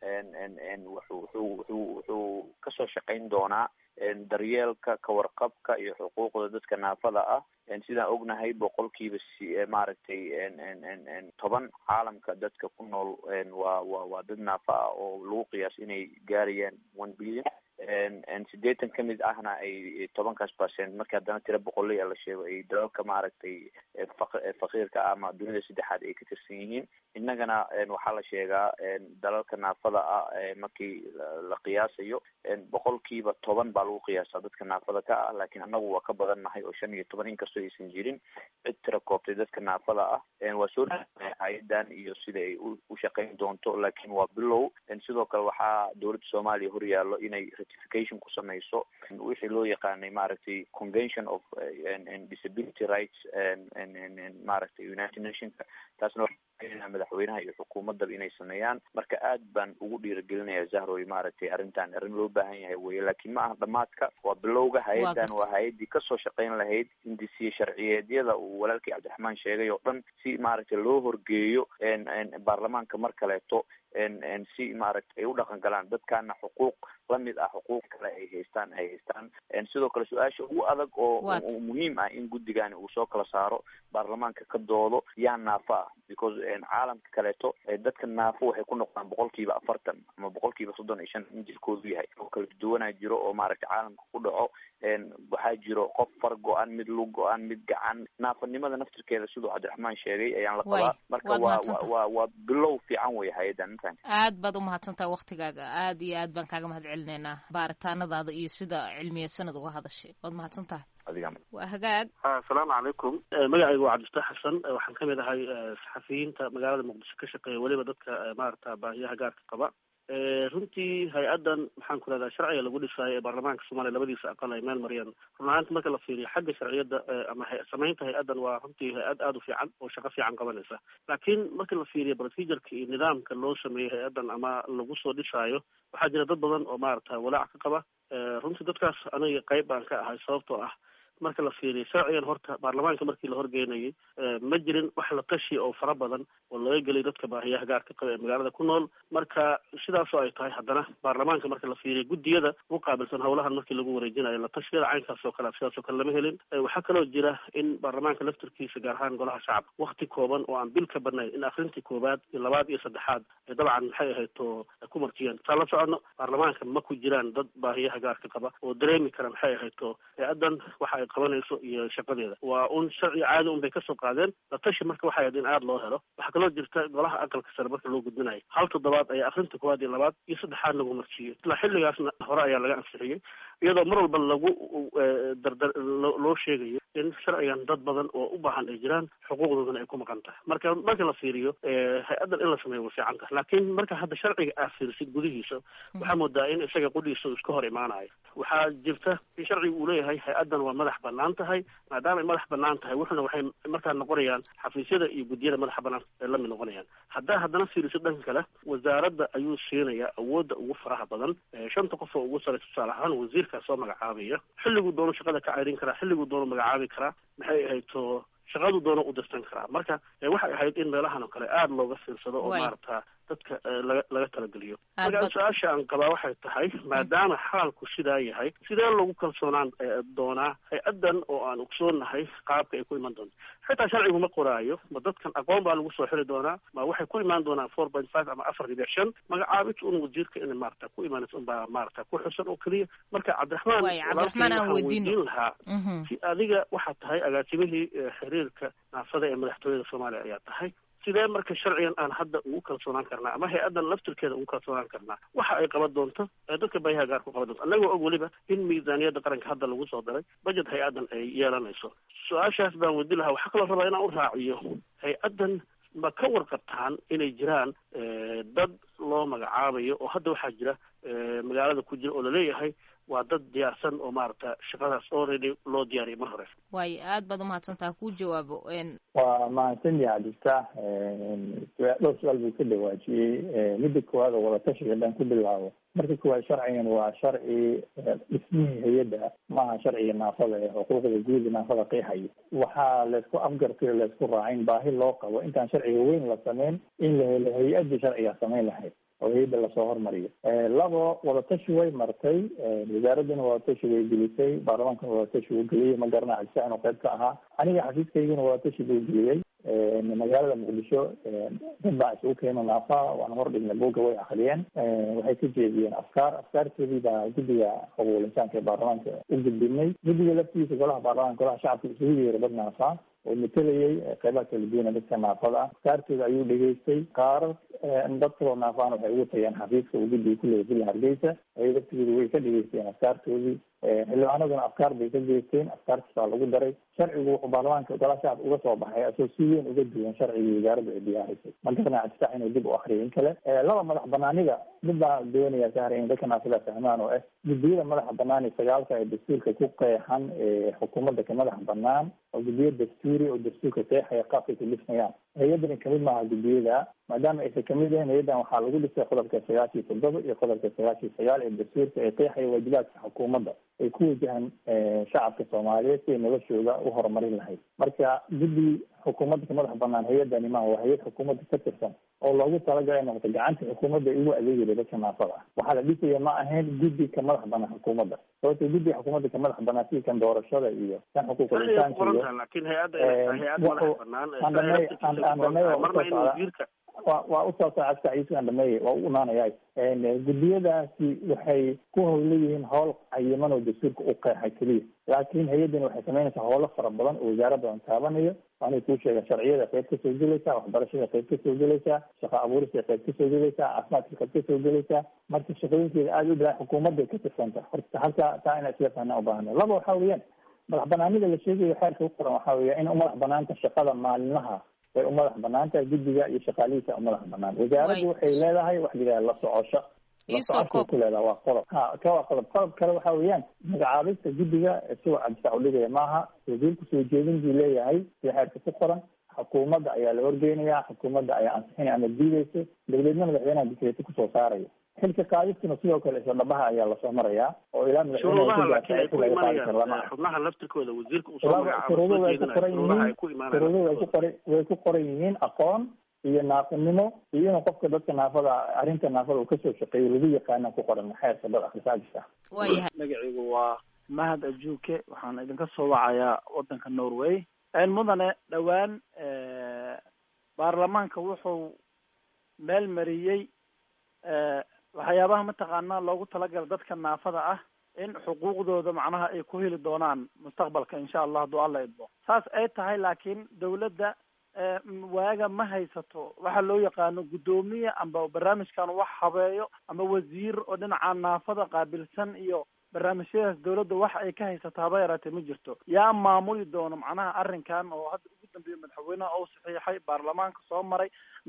wuxuu kasoo shaqeyn doonaa daryeelka kawarqabka iyo xuquuqda dadka naafada ah sidaan ognahay boqolkiiba maaragtay 10 caalamka dadka ku nool waa dad naafa ah oo lagu qiyaas inay gaarayaan 1 billion sideetan kamid ahna ay 10% markii haddana tira boqoley la sheego ay dalalka maaragtay faqiirka ama dunida saddexaad ay ka tirsan yihiin. innagana waxaa la sheegaa dalalka naafada ah markii la qiyaasayo 10% baa lagu qiyaasaa dadka naafada ka ah, laakiin annagu waa ka badan nahay oo 15 inkastoo aysan jirin cid tira koobtay dadka naafada ah. waa soo dhawaanay hay-adan iyo sida ay u shaqayn doonto, laakiin waa bilow. sidoo kale waxaa dowladda soomaaliya hor yaallo inay ratification ku samayso wixii loo yaqaanay maaragtay convention of disability rights maaragtay united nationka. taasna madaxweynaha iyo xukuumadaba inay sameeyaan. marka aad baan ugu dhiirigelinaya zahroy maaragtay arrintan arrin loo baahan yahay weye, laakiin ma aha dhamaadka, waa bilowga. hay-adan waa hay-adii kasoo shaqayn lahayd hindisiye sharciyeedyada uu walaalkii cabdiraxmaan sheegay oo dhan si maaragtay loo horgeeyo baarlamaanka mar kaleeto si maaragtay ay u dhaqan galaan dadkaana xuquuq lamid ah xuquuq kale ay haystaan. sidoo kale su-aasha ugu adag oo muhiim ah in guddigani uu soo kala saaro baarlamaanka ka doodo yaa naafa ah, because caalamka kaleeto dadka naafo waxay ku noqdaan 40% ama 35% in jirkoodu yahay oo kala duwanaa jiro oo maaragtay caalamka ku dhaco. waxaa jiro qof far go-an, mid lug go-an, mid gacan. naafanimada naftirkeeda siduu cabdiraxmaan sheegay ayaan la qabaa. marka waa bilow fiican wey hay-adan. aad baad umahadsantaha waktigaaga, aad iyo aad baan kaaga mahad celinaynaa baaritaanadaada iyo sida cilmiyeysanad uga hadashay. waad mahadsan tahay. waa hagaag. asalaamu calaykum. magacaygu waa cabdifataax xasan, waxaan kamid ahay saxafiyiinta magaalada muqdisho ka shaqeeya, weliba dadka maarata baahiyaha gaarka qaba. runtii hay-adan maxaan ku rahdaa sharciga lagu dhisaayo ee baarlamaanka soomaaliya labadiisa aqal ay meel mariyaan. run ahaanta marka la fiiriyo xagga sharciyadda ama samaynta hay-adan waa runtii hay-ad aada u fiican oo shaqo fiican qabanaysa. laakiin marka la fiiriyo procedureka iyo nidaamka loo sameeyey hay-adan ama lagu soo dhisaayo, waxaa jira dad badan oo maarata walaac ka qaba. runtii dadkaas aniga qayb baan ka ahay, sababtoo ah marka la fiiriyo sharcigan horta baarlamaanka markii la horgeynayay ma jirin wax la tashi oo fara badan oo laga gelay dadka baahiyaha gaarka qaba ee magaalada ku nool. marka sidaasoo ay tahay haddana baarlamaanka marka la fiiriyo guddiyada u qaabilsan howlahan markii lagu wareejinayo la tashiyada caynkaas oo kale sidaasoo kale lama helin. waxaa kaloo jira in baarlamaanka laftirkiisa gaar ahaan golaha shacabka wakti kooban oo aan bil ka badnayn in akrintii koowaad iyo labaad iyo saddexaad dabcan maxay ahayd oo ku martiyeen. saa la socono baarlamaanka ma ku jiraan dad baahiyaha gaarka qaba oo dareemi kara maxay ahayd oo hay-adan waxa ay qabanayso iyo shaqadeeda. waa un sharci caadi un bay kasoo qaadeen. la tashi marka waxay ahayd in aada loo helo. waxaa kaloo jirta golaha aqalka sare marka loo gudbinayo 1 toddobaad ayaa akrinta koowaad iyo labaad iyo saddexaad lagu marsiiyey. ilaa xilligaasna hore ayaa laga ansixiyey, iyadoo mar walba lagu loo sheegayo in sharcigan dad badan oo u baahan ay jiraan, xuquuqdoodana ay ku maqan tahay. marka la fiiriyo hay-adan in la sameeyo way fiican tahay. laakiin marka hadda sharciga aad fiirisid gudihiisa waxaa moodaa in isaga qudhiisa uu iska hor imaanayo. waxaa jirta in sharciga uu leeyahay hay-adan waa madax banaan tahay. maadaama ay madax banaan tahay wuxuna waxay markaa noqonayaan xafiisyada iyo guddiyada madaxa banaan ay lamid noqonayaan. haddana fiirisid dhanka kale wasaaradda ayuu siinayaa awoodda ugu faraha badan. 5 qof oo ugu sareysa tusaale ahaan wasiirkaa soo magacaabaya, xilliguu doono shaqada ka ceyrin karaa, xilliguu doono magacaabi karaa, maxay ahayd to shaqadu doono u dirsan karaa. marka waxay ahayd in meelahan oo kale aada looga fiirsado oo maarata dadka laga talageliyo. marka su-aasha aan qabaa waxay tahay maadaama xaalku sidaa yahay, sidee lagu kalsoonaan doonaa hay-adan oo aan ogsoonahay qaabka ay ku iman doonto. xitaa sharcigu ma qoraayo ma dadkan aqoon baa lagu soo xiri doonaa, ma waxay ku imaan doonaan 4.5 ama 4.5 magacaabid un wasiirka in maarata ku imaanaysa unbaa maarata ku xusan oo keliya. marka cabdiraxmaan aan weydiin lahaa si adiga waxaa tahay agaasimihii xiriirka naafada ee madaxtooyada soomaaliya ayaa tahay, sidee marka sharcigan aan hadda ugu kalsoonaan karnaa ama hay-adan laftirkeeda ugu kalsoonaan karnaa waxa ay qaban doonto dadka baahiyaha gaar ku qaban doonto, annagoo og weliba in miisaaniyadda qaranka hadda lagu soo daray budget hay-adan ay yeelanayso. su-aashaas baan weydi lahaa. waxaa kaloo rabaa inaan u raaciyo hay-adan ma ka warqabtaan inay jiraan dad loo magacaabayo oo hadda waxaa jira magaalada ku jira oo laleeyahay waa dad diyaarsan oo maarata shaqadaas already loo diyaariyay mar hore. waayo aad baad umahadsantaha ku jawaabo. waa mahadsanyaha cabdifataax. dhowr su-aal buu ka dhawaajiyey. midda koowaad oo wadatashiga dhan ku bilaabo. marka koowaad sharcigan waa sharci dhismihii hay-adda, maaha sharciga naafada ee xuquuqda guud naafada qeexayo. waxaa laysku afgartay laysku raacin baahi loo qabo intaan sharciga weyn la sameyn in la helo hay-addii sharciga samayn lahayd oo hay-adda lasoo hormariyo. 2 wadatashi way martay, wasaaraddana wadatashi way gelisay, baarlamaankana wadatashi uu geliyey. ma garana cabdifataax inuu qayb ka ahaa. aniga xafiiskaygana wadatashi buu geliyey. magaalada muqdisho dad baa isugu keeno naafa waana hordhigna buugga way akriyeen waxay ka jeediyeen afkaartoodii baa guddiga xuquuqul insaanka ee baarlamaanka u gudbinay. guddiga laftiisa golaha baarlamaanka golaha shacabka isugu yeeray dad naafa oo matelayay qeybaha kala duwana dadka naafada ah. afkaartooda ayuu dhegeystay. qaarar dad kaloo naafaan waxay ugu tageen xafiiska uu guddiga ku leeyahay villa hargeysa. ay laftigooda way ka dhegeysteen afkaartoodii. xildhibaanaduna afkaar bay ka geysteen. afkaartaas baa lagu daray. sharcigu wuxuu baarlamaanka golaha shacabka uga soo baxay asoo si weyn uga duwan sharcigii wasaaradda ay diyaarisay. ma garanaa cabdifaax inuu dib u akriyo in kale. laba madax banaanida mid baa doonaya sahra in dadka naafada fahmaan oo ah guddiyada madaxa banaani sagaalka ee dastuurka ku qeexan xukuumadda ka madaxa banaan oo guddiyo dastuuri oo dastuurka qeexaya qaabkay ku dhismayaan. hay-adan kamid maaha guddiyada, maadaama aysan kamid ahayn hay-adan waxaa lagu dhisay qodobka 97 iyo qodobka 99 ee dastuurka ee qeexaya waajibaadka xukuumadda ay ku wajahan shacabka soomaaliyeed si ay noloshooda u horumarin lahayd. marka guddi xukuumadda ka madax banaan hay-adani maaha, waa hay-ad xukuumadda ka tirsan oo loogu talagalay noqoto gacanta xukuumadda ay ugu adeegaya dadka naafada ah. waxaa la dhisaya ma ahayn guddi ka madax banaan xukuumadda, sababto guddiga xukuumadda ka madax banaan si kan doorashada iyo kan xuquuqul insaanka waa usoo socodka ciise andhameeye waa u imaanaya. guddiyadaasi waxay ku howleyihiin howl cayiman oo dastuurka u qeexay keliya, laakiin hay-addani waxay samaynaysaa howlo fara badan oo wasaaraddan taabanayo. waanay kuu sheega sharciyada qayb kasoo gelaysaa, waxbarashada qayb kasoo gelaysaa, shaqo abuurista qayb kasoo gelaysaa, caafimaadka qayb kasoo gelaysaa. marka shaqooyinkeeda aada u badan xukuumadday ka tirsanta. horta halka taa inaa isla fahnaa u baahana. laba waxaa weeyaan madax banaanida la sheegayo xeerka u qoran waxaa weeya in umadax banaanta shaqada maalinlaha way u madax banaanta guddiga iyo shaqaalihiisa u madax banaan. wasaaraddu waxay leedahay wax yidhaha la socosho ku leedaha waa qodob waa qodob kale waxaa weeyaan magacaabista guddiga isagoo cabdifaac udhigaya maaha. wasiirku soo jeedin buu leeyahay sida xeerka ku qoran. xukuumadda ayaa la horgeynaya, xukuumadda ayaa ansixinaya ama diideysa, dawladna madaxweynaha dikreeto kusoo saaraya. xilka qaadistuna sidoo kale isla dhabaha ayaa lasoo marayaa oo ilaa xubnaha laftirkooda wasiirka shuruuduhu way ku qoran yihiin aqoon iyo naafinimo iyo inuu qofka dadka naafada arrinta naafada uu kasoo shaqeeyo lagu yaqaana ku qoran xeerka dad akhrisaajisa. magaciigu waa mahad ajuuke, waxaan idinka soo wacayaa wadanka Norway. mudane dhowaan baarlamaanka wuxuu meel mariyey waxyaabaha mataqaanaa loogu talagala dadka naafada ah in xuquuqdooda macnaha ay ku heli doonaan mustaqbalka insha allah hadduu alla idmo. saas ay tahay laakiin dawladda waaga ma haysato waxa loo yaqaano guddoomiye amba barnaamijkan wax habeeyo ama wasiir oo dhinaca naafada qaabilsan iyo barnaamijyadaas dawladda wax ay ka haysato haba yaraatee ma jirto. yaa maamuli doono macnaha arrinkan oo hadda ugu dambeeya madaxweynaha oo saxiixay baarlamaanka soo maray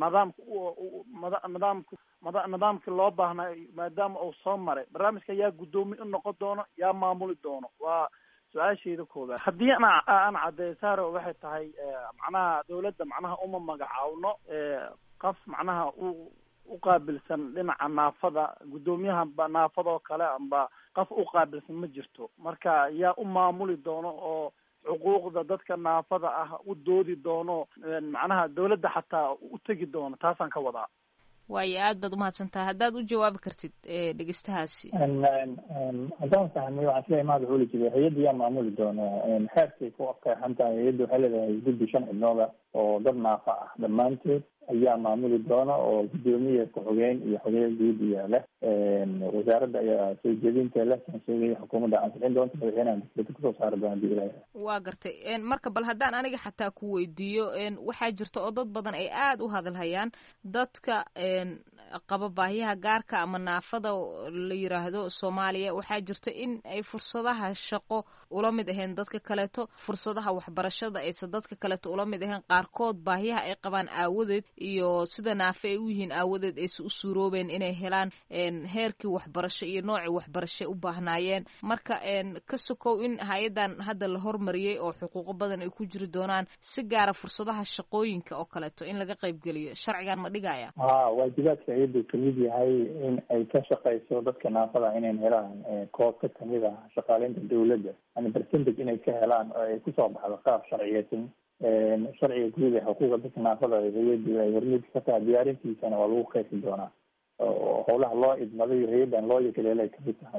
nidaamkii loo baahnaa maadaama uu soo maray barnaamijka yaa guddoomiye u noqon doono, yaa maamuli doono waa su-aashayda koobaad. haddii aan caddeeyo saaro waxay tahay macnaha dawladda macnaha uma magacaawno qof macnaha u qaabilsan dhinaca naafada, guddoomiyaha naafadoo kale amba qof u qaabilsan ma jirto. marka yaa u maamuli doono oo xuquuqda dadka naafada ah u doodi doono macnaha dawladda xataa u tegi doono, taasaan ka wadaa. waayo aad baad umahadsantaha. haddaad u jawaabi kartid dhegeystahaasi. haddaan fahmay waxaan isleeyahay mahad wuxuu jiray hay-adda yaa maamuli doona. xeerkay ku qeexan tahay hay-adda waxay leedahay guddi 5 xubnooda oo dad naafa ah dhammaantood ayaa maamuli doona oo guddoomiye ku-xigeen iyo xogeen guud iyo leh. wasaaradda ayaa soo jeedinta leh kan sheegaya xukuumadda ansixin doonta, madaxweynaha dikreeto kusoo saari doona hadii ilaahay. waa gartay. marka bal haddaan aniga xataa ku weydiiyo waxaa jirta oo dad badan ay aada u hadalhayaan dadka qaba baahiyaha gaarka ama naafada la yiraahdo Soomaaliya. waxaa jirta in ay fursadaha shaqo ula mid ahayn dadka kaleeto, fursadaha waxbarashada aysan dadka kaleeto ula mid ahayn. qaarkood baahiyaha ay qabaan aawadeed iyo sida naafe ay u yihiin aawadeed aysan u suuroobeen inay helaan heerkii waxbarasho iyo noocii waxbarasho u baahnaayeen. marka ka sokow in hay-adan hadda la hormariyey oo xuquuqo badan ay ku jiri doonaan, si gaara fursadaha shaqooyinka oo kaleeto in laga qaybgeliyo, sharcigan ma dhigaya? waajibaadka hay-addu kamid yahay in ay ka shaqeyso dadka naafada inay helaan koob ka kamid ah shaqaaleynta dawladda yani percentage inay ka helaan oo ay kusoo baxdo qaab sharciyeysan. sharciga guud ee xuquuqda dadka naafada hay-addu ay hormuud ka tahay diyaarintiisana waa lagu qeexi doonaa. howlaha loo idmaday hay-addan loo yakaleelay kamid tahay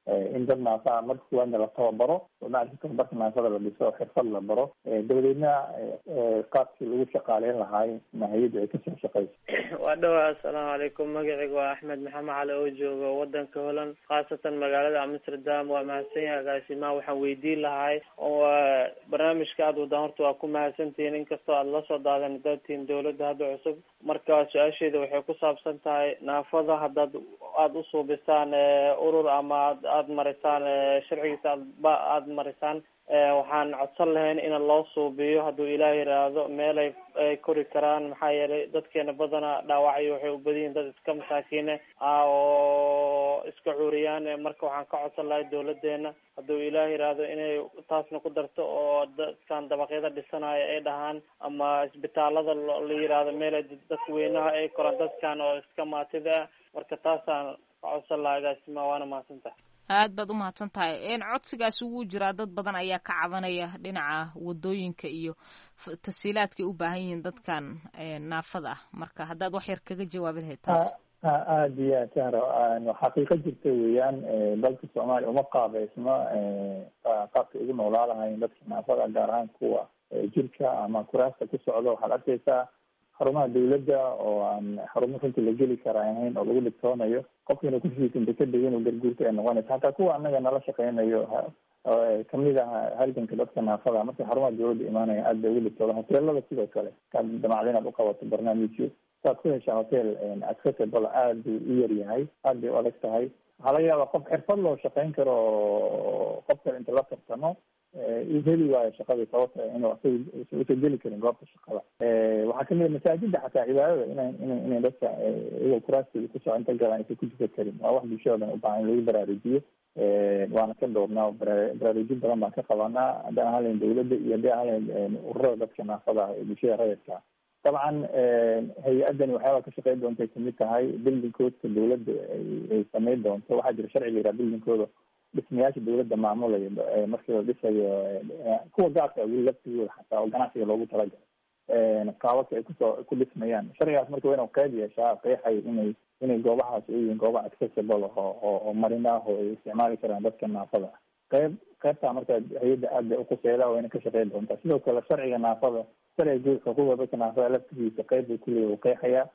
in dad naafa marka kuwaadna la tababaro oo maaragtay tababarka naafada la dhiso xirfad la baro dabadeedna qaabkii lagu shaqaaleyn lahaay hay-adda ay kasoo shaqeyso. waa dhawaa. assalaamu calaykum. magacayga waa axmed maxamed cali oo jooga wadanka Holland, khaasatan magaalada Amsterdam. waa mahadsan yahay agaasimaha. waxaan weydiin lahay oo barnaamijka aada wadaan horta waa ku mahadsantihiin, inkastoo aada la soo daadan daatiin dawladda hadda cusub. marka su-aasheeda waxay ku saabsan tahay naafada haddaad aada usuubisaan urur ama aada marisaan sharcigiisa aada marisaan, waxaan codsan lahayn in loo suubiyo hadduu ilaah yiraahdo meel ay kori karaan. maxaa yeelay dadkeena badana dhaawacyo waxay u badan yihiin dad iska masaakiine oo iska cuuriyaan. marka waxaan ka codsan lahay dawladeena hadduu ilaah yiraahdo inay taasna ku darto oo dadkan dabaqyada dhisanayo ay dhahaan, ama isbitaalada la yiraahdo meel ay dadka weynaha ay koraan dadkan oo iska maatida ah. marka taasaan ka codsan lahay agaasima. waana mahadsantahay. aad baad umahadsan tahay. codsigaas ugu jiraa dad badan ayaa ka cabanaya dhinaca wadooyinka iyo tasiilaadkay u baahan yihiin dadkan naafada ah. marka haddaad wax yar kaga jawaabi lahayd taas. aada iyo aad sahro xaqiiqo jirta weeyaan. dalka soomaaliya uma qaabeysno qaabka ugu noolaa lahayn dadka naafada, gaar ahaan kuwa jirka ama kuraasta ku socda. waxaad arkeysaa xarumaha dawladda oo aan xarumo runtii la geli kara ahayn oo lagu dhibtoonayo qofka inuu kushiisa inta ka degin uu garguurta ay noqonaysa. hataa kuwa anaga nala shaqeynayo kamid ah halganka dadka naafada markay xarumaha dawladda imaanaya aad bay ugu dhibtooda. hoteelada sidoo kale kaad damacda inaad uqabato barnaamijyo saad ku heshaa hotel accessible aad buu u yar yahay, aad bay u adag tahay. waxaa laga yaabaa qof xirfad loo shaqeyn karo qof kale inta la tartamo uu heli waayo shaqadii sababta inuu usa geli karin goobta shaqada. waxaa kamid masaajida xataa cibaadada inay dadka iyagoo kuraasteeda kusoo inta galaan aysan ku tukan karin. waa wax bulshada dhan ubaahan in lagu baraarujiyo. waana ka dhoobnaa baraarujin badan baan ka qabanaa haddaan ahalayn dawladda iyo haddii ahalayn ururada dadka naafada ee bulshada rayidka. dabcan hay-adani waxyaaba ka shaqeyn doontay kamid tahay building coodka dawladda ay sameyn doonto. waxaa jira sharciga yidhaha building cooda dhismayaasha dawladda maamulayo markii la dhisayo kuwa gaarka weli laftigooda xataa oo ganacsiga loogu talagalay qaababka ay ku dhismayaan. sharcigaas marka waa inuu qeyb yeeshaa qeexay inay goobahaas u yihiin gooba accessible oo marin ah oo ay isticmaali karaan dadka naafada. qeybtaa marka hay-adda aad bay uquseyda wayna ka shaqeyn doontaa. sidoo kale sharciga naafada, sharciga guudka xuquuqda dadka naafada laftigiisa qeyb bay kuleeya u qeexayaa.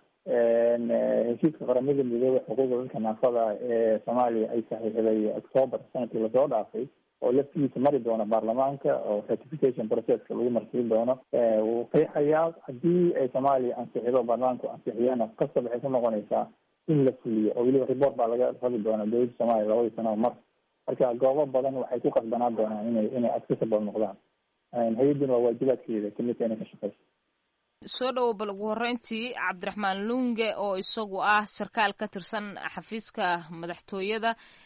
heshiiska qaramada midoobey xuquuqda dadka naafada ee soomaaliya ay saxiixday octoober sanadkii lasoo dhaafay oo laftigiisa mari doona baarlamaanka oo certification processka lagu marsiin doono. wuu qeexayaa haddii ay soomaaliya ansixido baarlamaanku ansixiyana qasab waxay ku noqonaysaa in la fuliyo oo weliba report baa laga rabi doonaa dawladda soomaaliya 2 sano mar. marka goobo badan waxay ku qasbanaan doonaan inay accessible noqdaan. hay-adduna waa waajibaadkeeda kamidka inay ka shaqeyso. soo dhowo bal ugu horreyntii cabdiraxmaan lunge oo isagu ah sarkaal ka tirsan xafiiska madaxtooyada,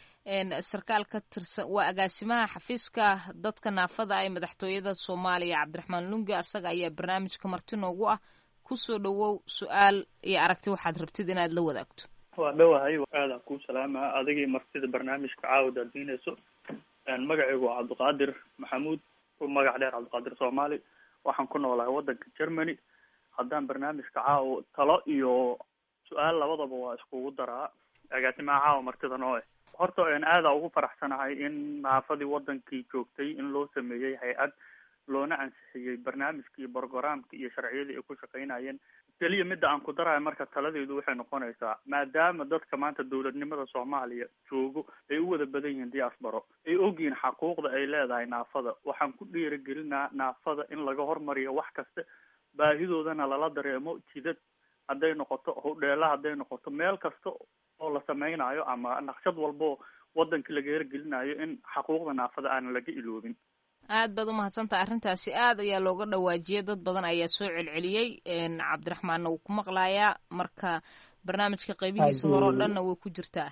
sarkaal ka tirsan waa agaasimaha xafiiska dadka naafada ee madaxtooyada Soomaaliya. cabdiraxmaan lunge asaga ayaa barnaamijka marti noogu ah. kusoo dhowow, su-aal iyo aragti waxaad rabtid inaad la wadaagto. waa dhowahay. aadaan kuu salaamaha adigii martida barnaamijka caawid aad diinayso. magacaygu waa cabdiqaadir maxamuud, magac dheer cabdiqaadir Soomaali. waxaan ku noolahay wadanka Germany. haddaan barnaamijka caawo talo iyo su-aal labadaba waa iskugu daraa agaasimaha caawa martida noo horta aada ugu faraxsanahay in naafadii wadankii joogtay in loo sameeyey hay-ad loona ansixiyey barnaamijkii brogramkii iyo sharciyadii ay ku shaqaynayeen. keliya midda aan ku darayo marka taladeedu waxay noqonaysaa maadaama dadka maanta dawladnimada Soomaaliya joogo ay u wada badan yihiin diaspora, ay ogyihiin xaquuqda ay leedahay naafada. waxaan ku dhiirigelinaa naafada in laga hormariyo wax kasta, baahidoodana lala dareemo. jidad hadday noqoto, hodheela hadday noqoto, meel kasta oo la sameynayo ama naqshad walbo wadankii laga hirgelinayo in xaquuqda naafada aan laga iloobin. aad baad umahadsantaha. arrintaasi aad ayaa looga dhawaajiyay, dad badan ayaa soo celceliyey. cabdiraxmaanna wuu ku maqlayaa, marka barnaamijka qaybihiisa hore oo dhanna way ku jirtaa.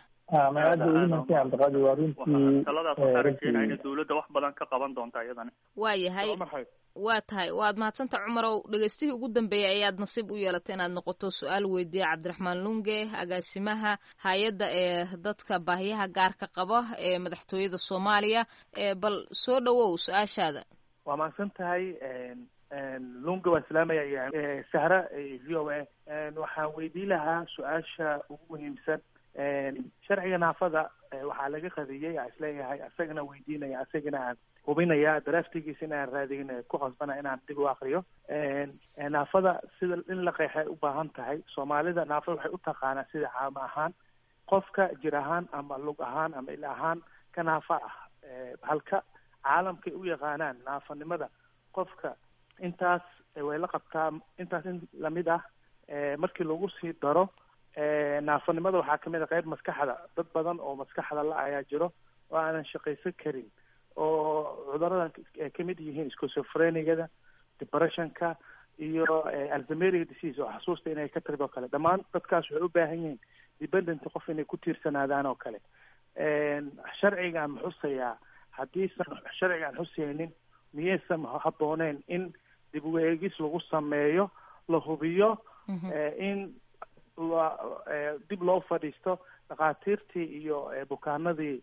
taladaas waxaa rajeynaya in dawladda wax badan ka qaban doonta iyadana. waa yahay, waa tahay, waad mahadsanta cumarow. dhegeystihii ugu dambeeyay ayaad nasiib u yeelatay inaad noqoto su-aal weydiiya cabdiraxmaan lunge, agaasimaha hay-adda ee dadka baahiyaha gaarka qaba ee madaxtooyada Soomaaliya. bal soo dhowow su-aashaada. waa mahadsan tahay lunge. waan salaamaya sahra v o a. waxaan weydiin lahaa su-aasha ugu muhiimsan sharciga naafada waxaa laga qadiyey aa isleeyahay asagana weydiinaya asagana aan hubinaya draftigiisa inaan raadin ku qasbana inaan dib u akriyo naafada sida in la qeexay u baahan tahay soomaalida naafada waxay u taqaanaa sida caam ahaan qofka jir ahaan ama lug ahaan ama il ahaan ka naafa ah halka caalamkay u yaqaanaan naafanimada qofka intaas way la qabtaa intaas in lamid ah markii lagu sii daro naafanimada waxaa kamid a qayb maskaxda dad badan oo maskaxda la ayaa jiro oo aanan shaqaysan karin oo cuduradan kamid yihiin schizophreniada depressionka iyo alzheimer's disease oo xasuusta inay ka tagdo kale dhammaan dadkaas waxay u baahan yihiin dependent qof inay ku tiirsanaadaan oo kale sharcigan xusayaa haddiisan sharcigan xusaynin miyaysan habbooneyn in dib u eegis lagu sameeyo la hubiyo in dib loo fadhiisto dhakhaatiirtii iyo bukaanadii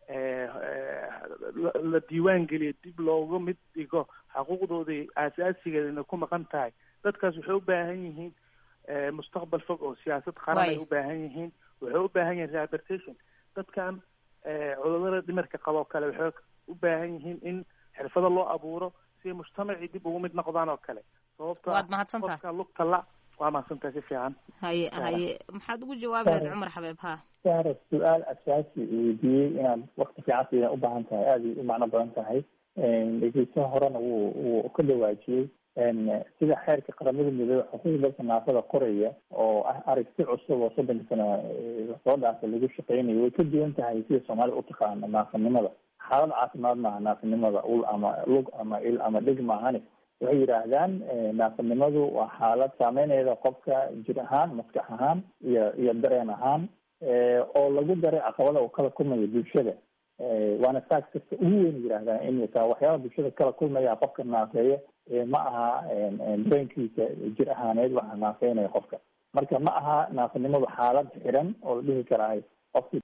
la diiwaan geliya dib looga mid dhigo xuquuqdoodii aasaasigeedana ku maqan tahay dadkaas waxay u baahan yihiin mustaqbal fog oo siyaasad qaran ay u baahan yihiin waxay u baahan yihiin rehabilitation dadkan cudurada dhimirka qabo o kale waxay u baahan yihiin in xirfado loo abuuro si mujtamacii dib ugu mid noqdaan oo kale sababto qofka lugta la waa mahadsantahay si fiican haye maxaad ugu jawaabi lahayd cumar xabeeb ha sahra su-aal asaasi weydiiyey inaad wakti fiican sidan u baahan tahay aada u macno badan tahay dhegeysaha horena wuu ka dhawaajiyey sida xeerka qaramada midoobey xuquuqda dadka naafada qoraya oo ah aragti cusub oo 30 sano soo dhaafay lagu shaqeynayo way ka duwan tahay sida soomaalida u taqaano naafanimada xaalad caafimaad maaha naafanimada ul ama lug ama il ama dhig maahane waxay yidhaahdaan naafanimadu waa xaalad saameynayda qofka jir ahaan maskax ahaan iyo dareen ahaan oo lagu daray caqabada uu kala kulmayo bulshada waana factorka ugu weyn yidhaahdaan in taa waxyaaba bulshada kala kulmaya qofka naafeeya ma aha dareenkiisa jir ahaaneed waxaa naafeynaya qofka marka ma aha naafanimadu xaalad xiran oo la dhihi karahay qofki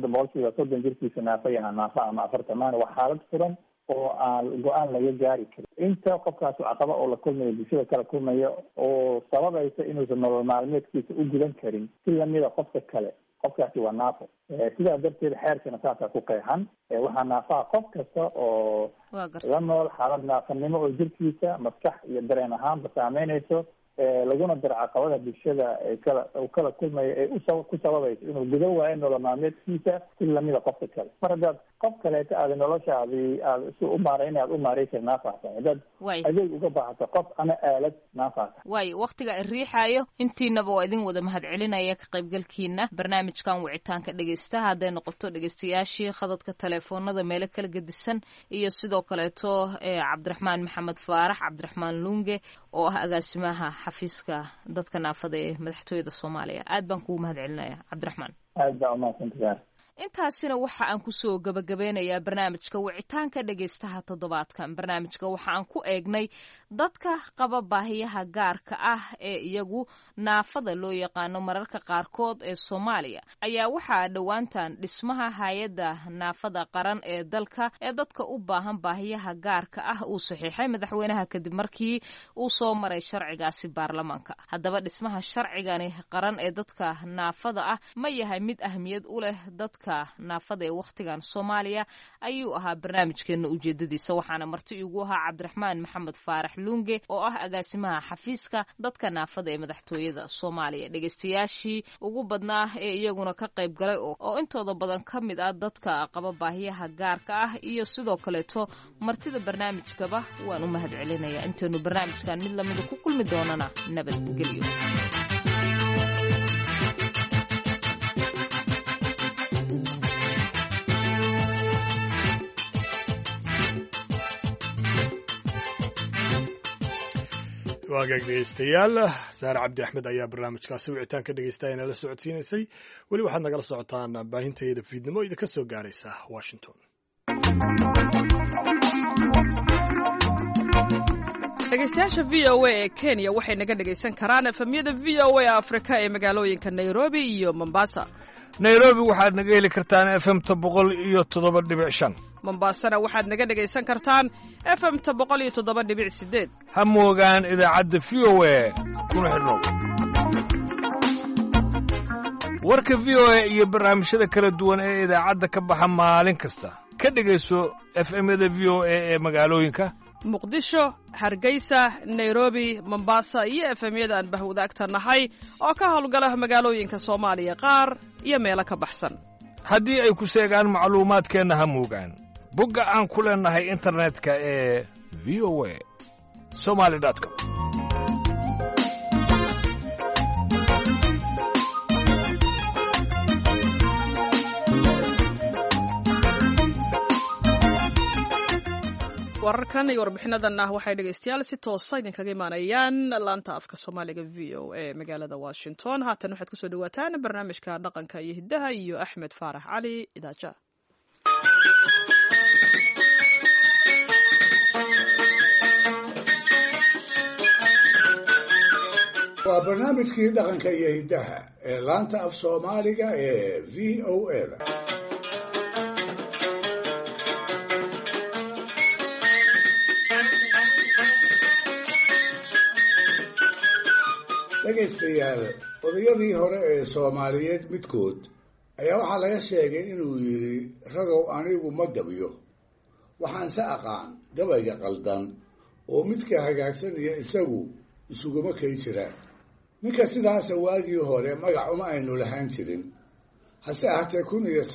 30% jirkiisa naafayaha naafa ama 40 waa xaalad furan oo aan go-aan laga gaari karin inta qofkaas caqaba oo la kulmayo bulshada kala kulmaya oo sababaysa inuusan nolol maalmeedkiisa u gudan karin si lamida qofka kale qofkaasi waa naafo sidaa darteed xeerkana saasaa ku qeexan waxaa naafaha qof kasta oo la nool xaalad naafanimo oo jirkiisa maskax iyo dareen ahaanba saameynayso laguna daro caqabada bulshada kala kulmaya ee ku sababayso inuu guda waayo nolol maalmeedkiisa si lamida qofka kale mar haddaad qof kaleeta aada noloshaadi aada si u maara inaad u maareysa naafahtahay haddaad adeeg uga baahato qof ama aalad naafahtahay waayo waktiga riixaayo intiinaba waa idin wada mahadcelinaya ka qaybgalkiina barnaamijkan wicitaanka dhegeystaha hadday noqoto dhegeystayaashii khadadka teleefoonada meelo kala gedisan iyo sidoo kaleeto cabdiraxmaan maxamed faarax cabdiraxmaan lunge oo ah agaasimaha xafiiska dadka naafada ee madaxtooyada soomaaliya aad baan kugu mahadcelinaya cabdiraxmaan aad baa umahadsantahay intaasina waxa aan kusoo gabagabeynayaa barnaamijka wicitaanka dhegeystaha toddobaadkan barnaamijka waxa aan ku eegnay dadka qaba baahiyaha gaarka ah ee iyagu naafada loo yaqaano mararka qaarkood ee soomaaliya ayaa waxaa dhowaantan dhismaha hay-adda naafada qaran ee dalka ee dadka u baahan baahiyaha gaarka ah uu saxiixay madaxweynaha kadib markii uu soo maray sharcigaasi baarlamaanka haddaba dhismaha sharcigani qaran ee dadka naafada ah ma yahay mid ahmiyad u leh dadka naafada ee wakhtigan Soomaaliya ayuu ahaa barnaamijkeena ujeedadiisa waxaana marti igu ahaa Cabdiraxmaan Maxamed Faarax Lunge oo ah agaasimaha xafiiska dadka naafada ee madaxtooyada Soomaaliya dhageystayaashii ugu badnaa ee iyaguna ka qayb galay oo intooda badan ka mid ah dadka qaba baahiyaha gaarka ah iyo sidoo kaleeto martida barnaamijkaba waan u mahadcelinayaa intaanu barnaamijkan mid lamid ku kulmi doonana nabadgelyo waagaag dhegeystayaal saare cabdi axmed ayaa barnaamijkaasi wicitaan ka dhegeystaaya inala socodsiinaysay weli waxaad nagala socotaan baahintayada fiidnimo idinka soo gaaraysa washington dhegeystayaasha v o a ee kenya waxay naga dhegaysan karaan efemyada v o a afrika ee magaalooyinka nairobi iyo mombasa nairobi waxaad naga heli kartaan efemta 107.5 mombasana waxaad naga dhegaysan kartaan efemta 107.8 ha moogaan idaacadda v o a kuna xidhnow warka v o a iyo barnaamijyada kala duwan ee idaacadda ka baxa maalin kasta ka dhegayso fmyada v o a ee magaalooyinka muqdisho hargeysa nairobi mombasa iyo efemyada aan bahwadaagta nahay oo ka howlgala magaalooyinka soomaaliya qaar iyo meelo ka baxsan haddii ay ku sheegaan macluumaadkeenna ha muugaan bogga aan ku leennahay internetka ee v o a somaly.com wararkan iyo warbixinadan ah waxay dhegaystayaal si toosa idinkaga imaanayaan laanta afka soomaaliga v o a magaalada washington haatan waxaad kusoo dhawaataan barnaamijka dhaqanka iyo hiddaha iyo axmed faarax cali idaaja waa barnaamijkii dhaqanka iyo hiddaha ee laanta af soomaaliga ee v o a da dhegaystayaal odayadii hore ee soomaaliyeed midkood ayaa waxaa laga sheegay inuu yidhi ragow anigu ma gabyo waxaanse aqaan gabayga qaldan oo midka hagaagsan iyo isagu isuguma kay jiraan ninka sidaasa waagii hore magac uma aynu lahaan jirin hase ahatee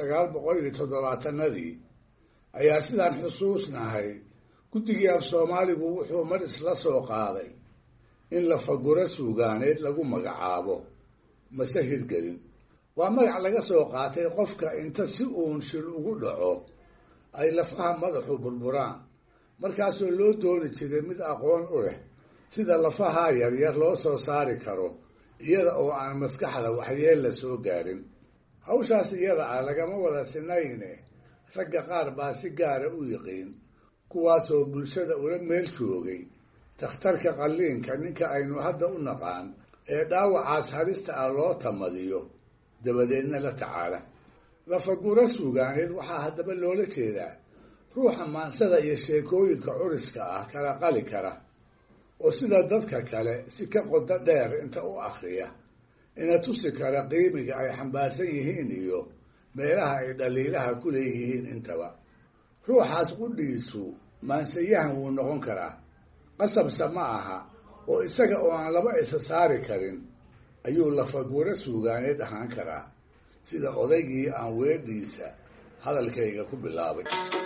1970 ayaa sidaan xusuusnahay guddigii af soomaaligu wuxuu mar isla soo qaaday in lafaguro suugaaneed lagu magacaabo mase hirgelin waa magac laga soo qaatay qofka inta si uun shil ugu dhaco ay lafaha madaxu burburaan markaasoo loo dooni jiray mid aqoon u leh sida lafaha yaryar loo soo saari karo iyada oo aan maskaxda waxyeel la soo gaarin hawshaas iyada ah lagama wada sinayne ragga qaar baa si gaara u yiqiin kuwaasoo bulshada ula meel joogay takhtarka qalliinka ninka aynu hadda u naqaan ee dhaawacaas halista ah loo tamadiyo dabadeedna la tacaala lafaguro suugaaneed waxaa haddaba loola jeedaa ruuxa maansada iyo sheekooyinka curiska ah kala qali kara oo sida dadka kale si ka qodo dheer inta u akhriya ina tusi kara qiimiga ay xambaarsan yihiin iyo meelaha ay dhaliilaha ku leeyihiin intaba ruuxaas qudhiisu maansayahan wuu noqon karaa qasabse ma aha oo isaga oo aan laba isa saari karin ayuu lafaguro suugaaneed ahaan karaa sida odaygii aan weedhiisa hadalkayga ku bilaabay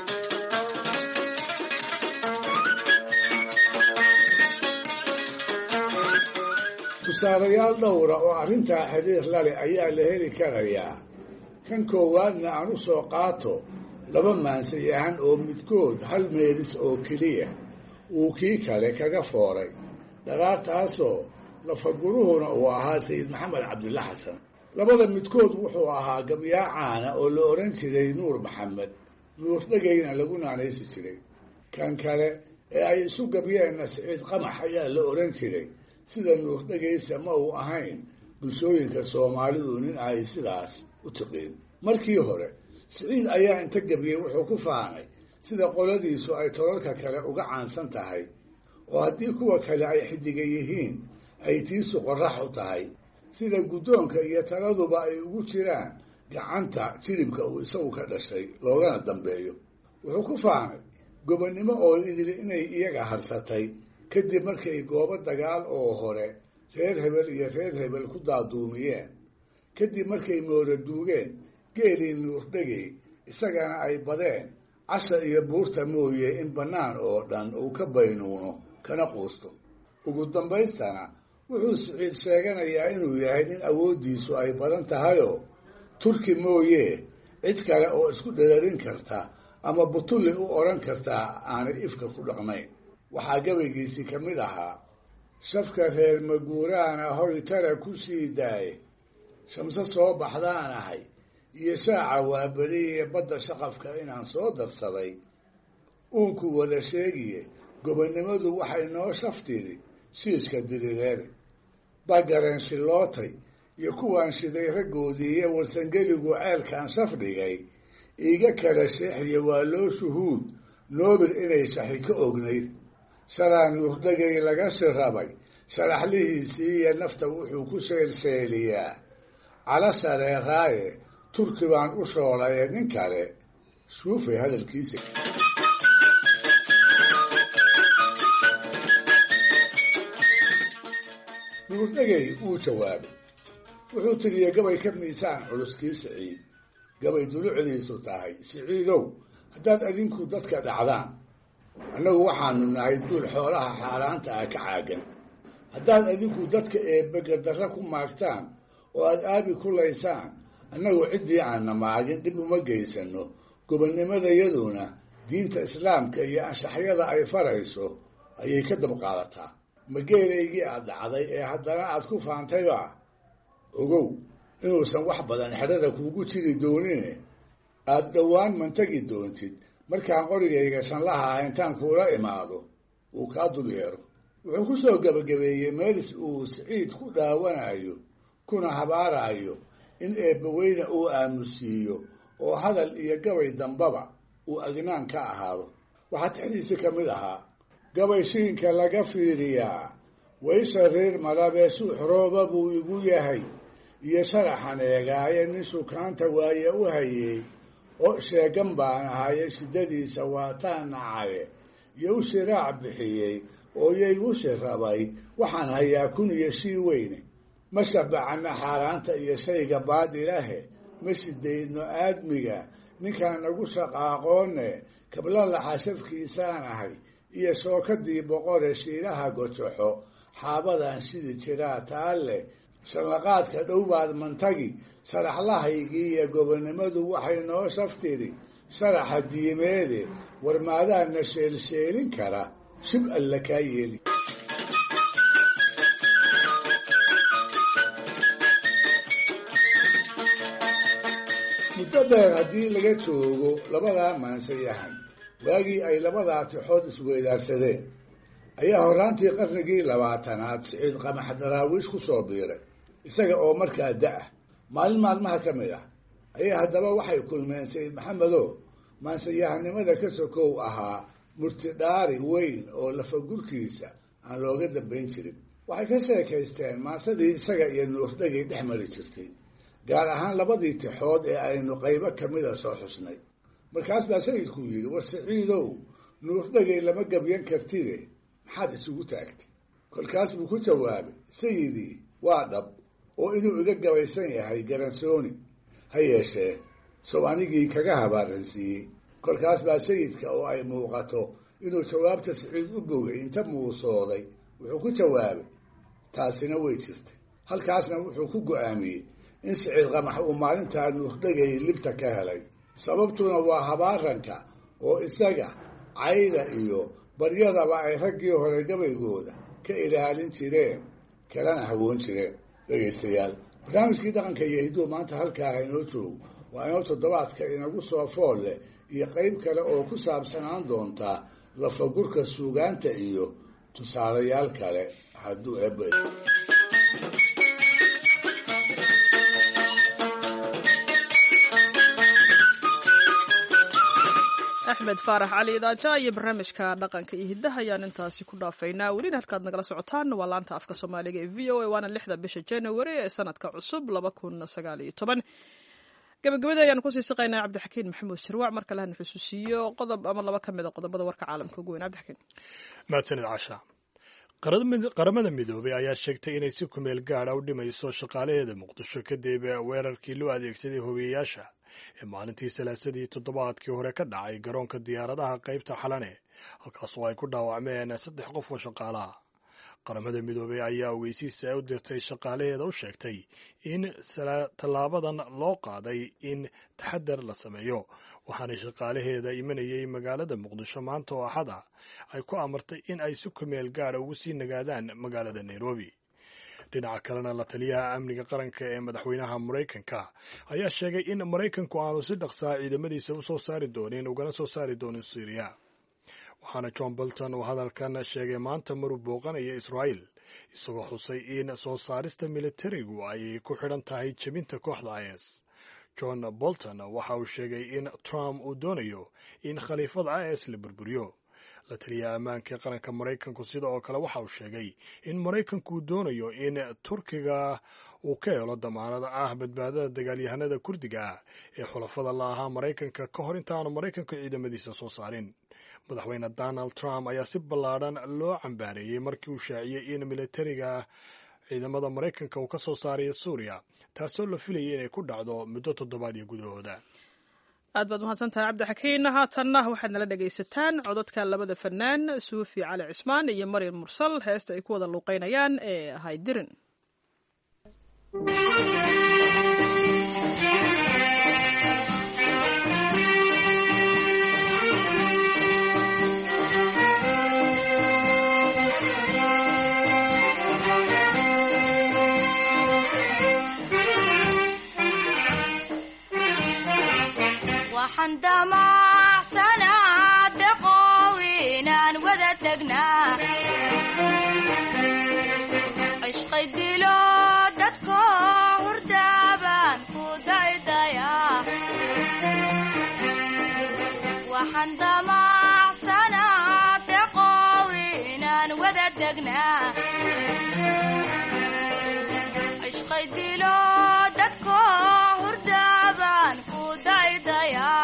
tusaalayaal dhowra oo arrintaa xiriir lale ayaa la heli karayaa kan koowaadna aan u soo qaato laba maansayahan oo midkood hal meelis oo keliya uu kii kale kaga fooray dharaartaasoo lafaguruhuna uu ahaa sayid maxamed cabdilla xasan labada midkood wuxuu ahaa gabyaa caana oo la odhan jiray nuur maxamed nuur dhegayna lagu naanaysi jiray kan kale ee ay isu gabyeenna siciid qamax ayaa la odhan jiray sida nuur dhegaysa ma uu ahayn bulshooyinka soomaalidu nin ay sidaas u tiqiin markii hore siciid ayaa inta gabyey wuxuu ku faanay sida qoladiisu ay tolalka kale uga caansan tahay oo haddii kuwa kale ay xidiga yihiin ay tiisu qorax u tahay sida guddoonka iyo taladuba ay ugu jiraan gacanta jilibka uu isagu ka dhashay loogana dambeeyo wuxuu ku faanay gobonnimo oo idili inay iyaga harsatay kadib markay goobo dagaal oo hore reer hebel iyo reer hebel ku daaduumiyeen kadib markay moora duugeen geelii nuurdhegey isagana ay badeen casha iyo buurta mooye in bannaan oo dhan uu ka baynuuno kana quusto ugu dambaystana wuxuu siciid sheeganayaa inuu yahay nin awooddiisu ay badan tahayoo turki mooye cid kale oo isku dherarin karta ama butulli u odhan kartaa aanay ifka ku dhaqnayn waxaa gabaygiisii ka mid ahaa shafka reer maguuraana hoy tara ku sii daaye shamse soo baxdaan ahay iyo shaaca waa beriye badda shaqafka inaan soo darsaday uunku wada sheegiye gobonnimadu waxay noo shaftiri shiishka dirireere bagareen shilootay iyo kuwaan shiday raggoodii iyo warsangeligu ceelkaan shaf dhigay iiga kala sheexiye waa loo shuhuud noobir inay shaxi ka ognayd shalaa nuurdhegay laga shirabay sharaxlihiisii iyo nafta wuxuu ku sheelsheeliyaa cala sareeraaye turki baan u shoolaye nin kale suufay hadalkiisa. nuurdhegey wuu jawaabay. wuxuu tiriyey gabay ka miisaan culuskii Siciid. gabay dulucdiisu tahay: Siciidow, haddaad adinku dadka dhacdaan, annagu waxaanu nahay duul xoolaha xaaraanta ah ka caagan. haddaad adinku dadka eebbegardarra ku maagtaan oo aad aabi ku laysaan, annagu ciddii aanna maagin dhib uma geysano. gobonnimadayaduna diinta islaamka iyo anshaxyada ay farayso ayay ka dabqaadataa. mageelaygii aad dhacday ee haddana aad ku faantayba, ogow inuusan wax badan xedhada kuugu jiri doonine aad dhowaan mantagi doontid markaan qorigayga shanlaha ah intaan kuula imaado uu kaa dul yeero. wuxuu ku soo gebagabeeyey meelis uu Siciid ku dhaawanayo kuna habaarayo in eebbaweyne uu aamusiiyo oo hadal iyo gabay dambaba uu agnaan ka ahaado. waxaa texdiisa ka mid ahaa: gabay shiinka laga fiiriyaa waysha reer malabee suux rooba buu igu yahay, iyo sharaxan eegaaye nin sukaanta waaye u hayey, oo sheegan baan ahaye shiddadiisa waataan nacaye, iyo u shiraac bixiyey oo yay u shirabay, waxaan hayaa kun iyo shii weyne. ma shabacana xaaraanta iyo shayga baadilahe, ma shidaydno aadmiga ninkaan nagu shaqaaqoone, kabla laxashafkiisaan ahay iyo shookadii boqore shiilaha gojoxo, xaabadan shidi jiraa taalle, shanlaqaadka dhowbaad mantagi, sharaxlahaygii iyo gobonnimadu waxay noo shaftiri, sharaxa diimeede warmaadaana sheelsheelin kara, shib alla kaa yeeli. muddo dheer haddii laga joogo labadaa maansayahan, waagii ay labadaa tixood isweydaarsadeen, ayaa horraantii qarnigii 20aad Siciid Qamax daraawiish ku soo biiray, isaga oo markaa da-ah. maalin maalmaha ka mid ah ayaa haddaba waxay kulmeen Sayid Maxamedo maansayahanimada ka sokow ahaa murtidhaari weyn oo lafagurkiisa aan looga dambayn jirin. waxay ka sheekaysteen maansadii isaga iyo nuurdhegey dhex mari jirtay, gaar ahaan labadii tixood ee aynu qaybo ka mida soo xusnay. markaas baa sayidku yidhi: war Siciidow, nuurdhegey lama gabyan kartide maxaad isugu taagtay? kolkaas buu ku jawaabay: sayidii, waa dhab oo inuu iga gabaysan yahay garansooni, ha yeeshee sow anigii kaga habaaransiiyey. kolkaas baa sayidka oo ay muuqato inuu jawaabta Siciid u bogay inta muusooday wuxuu ku jawaabay: taasina way jirtay. halkaasna wuxuu ku go-aamiyey in Siciid Qamax uu maalintaa nuurdhegey libta ka helay. sababtuna waa habaaranka oo isaga cayda iyo baryadaba ay raggii hore gabaygooda ka ilaalin jireen, kalena hawoon jireen. dhegaystayaal, barnaamijkii dhaqanka iyo hidduu maanta halkaa inoo joogo. waa inoo toddobaadka inagu soo fool leh iyo qayb kale oo ku saabsanaan doontaa lafagurka suugaanta iyo tusaalayaal kale hadduu eebbe. axmed faarax cali idaaja iyo barnaamijka dhaqanka iyo hiddaha ayaan intaasi ku dhaafaynaa. welina halkaad nagala socotaan waa laanta afka soomaaliga ee v o a, waana 6 bisha january ee sanadka cusub 2019. gabagabada ayaan kusii siqaynaa cabdixakiin maxamuud shirwac. mar kale hana xusuusiyo qodob ama laba ka mid a qodobada warka caalamka ugu weyn. cabdixakiin. mahadsanid casha. qaramada midoobay ayaa sheegtay inay si kumeel gaadha u dhimayso shaqaalaheeda muqdisho kadib weerarkii loo adeegsaday hobiyayaasha ee maalintii salaasadii toddobaadkii hore ka dhacay garoonka diyaaradaha qaybta xalane, halkaasoo ay ku dhaawacmeen 3 qof oo shaqaalaha. qaramada midoobey ayaa ogeysiisa u dirtay shaqaalaheeda u sheegtay in tallaabadan loo qaaday in taxadar la sameeyo, waxaana shaqaalaheeda imanayay magaalada muqdisho maanta oo axad ah ay ku amartay in ay si kumeel gaadha ugu sii nagaadaan magaalada nairobi. dhinaca kalena la taliyaha amniga qaranka ee madaxweynaha maraykanka ayaa sheegay in maraykanku aanu si dhaqsaa ciidamadiisa u soo saari doonin ugana soo saari doonin Syria. waxaana John Bolton uu hadalkan sheegay maanta maruu booqanaya Israa'iil, isagoo xusay in soo saarista militarigu ay ku xidhan tahay jebinta kooxda IS. John Bolton waxa uu sheegay in Trump uu doonayo in khaliifada IS la burburiyo, la taliyaha ammaanka ee qaranka maraykanku sida oo kale waxa uu sheegay in maraykanku uu doonayo in turkiga uu ka helo damaanad ah badbaadada dagaalyahanada kurdiga ah ee xulafada la ahaa maraykanka ka hor intaanu maraykanku ciidamadiisa soo saarin. madaxweyne donald trump ayaa si ballaadhan loo cambaareeyey markii uu shaaciyey in militariga ciidamada maraykanka uu ka soo saarayo suuriya, taasoo la filayay inay ku dhacdo muddo toddobaadyo gudahooda. aad baad mahadsantahay cabdixakiin. haatanna waxaad nala dhegaysataan codadka labada fanaan suufi cali cismaan iyo maryam mursal heesta ay ku wada luuqeynayaan ee haydirin. damacsanaad daqoowiinaan wada tagnaa cishqay dilo dadko hurdaabaan ku daydayaa waxaan damacsanaad daqoowiinaan wada tagnaa cishqay dilo dadko hurdaabaan ku daydayaa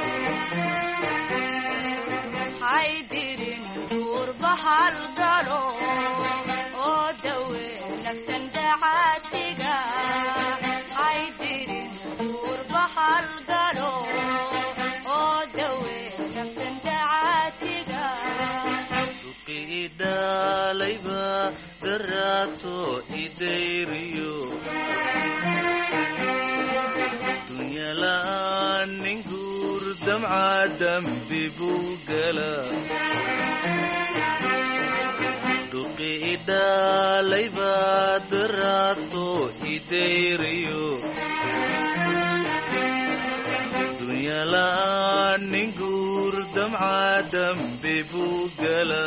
haydirin duurba halgalo oo dawe naftan dacaatiga haydirin duurba halgalo oo dawe naftan dacaatiga duqidhalayba daraato idayriyo dunyala'aan nin guur damca dambi buu gala duqidhalayba daraato idayriyo dunyala'aan nin guur damca dambi buu gala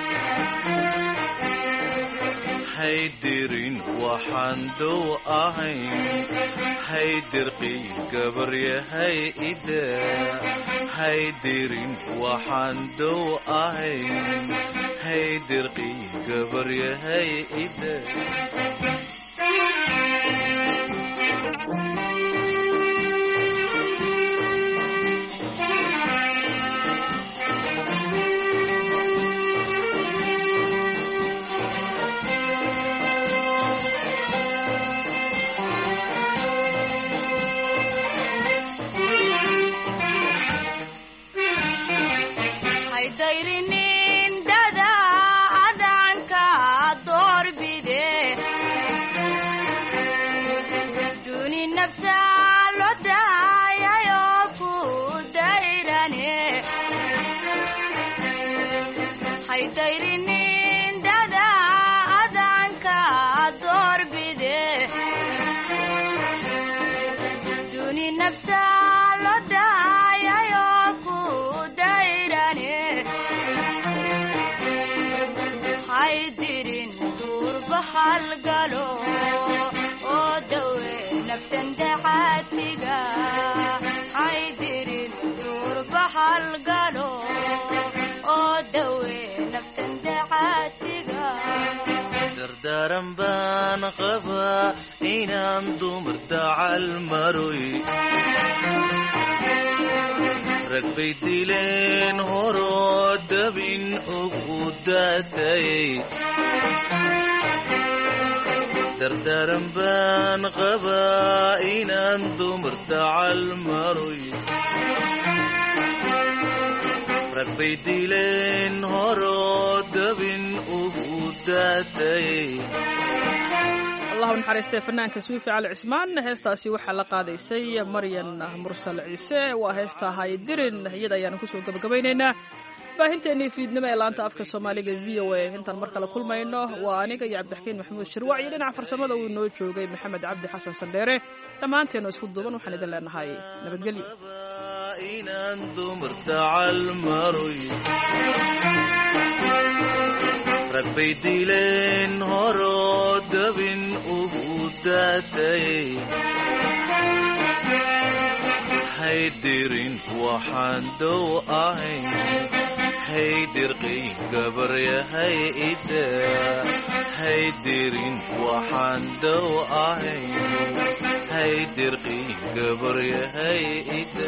haydirin waxaan dow ahayn haydirqii gabaryahay ida haydirin waxaan dow ahayn haydirqii gabaryahay ida dardaran baan qabaa inaan dumar dacal maroy rag bay dileen horoo dabin ugu daatayay dardaran baan qabaa inaan dumar dacal maroy rag bay dileen horoo dabin ugu daatayay allahu naxariistay fanaanka suufi cali cismaan heestaasi waxaa la qaadaysay maryan mursal ciise waa heesta haydirin iyada ayaanu kusoo gabagabaynaynaa baahinteennii fiidnimo ee laanta afka soomaaliga v o a intaan mar kale kulmayno waa aniga iyo cabdixakiin maxamuud shirwac iyo dhinaca farsamada uu noo joogay maxamed cabdi xasan sandheere dhammaanteenu isku duuban waxaan idin leenahay nabadgelyo inaan dumar dacal maroy rag bay dileen horoo dabin ugu daatayay haydirin waxaan dow ahayn haydirqii gabaryahay ida haydirin waxaan dow ahaynu haydirqii gabaryahay ida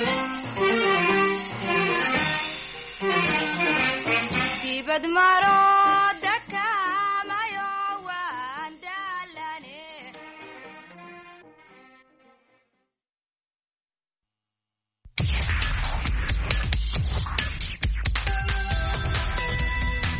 dibad maro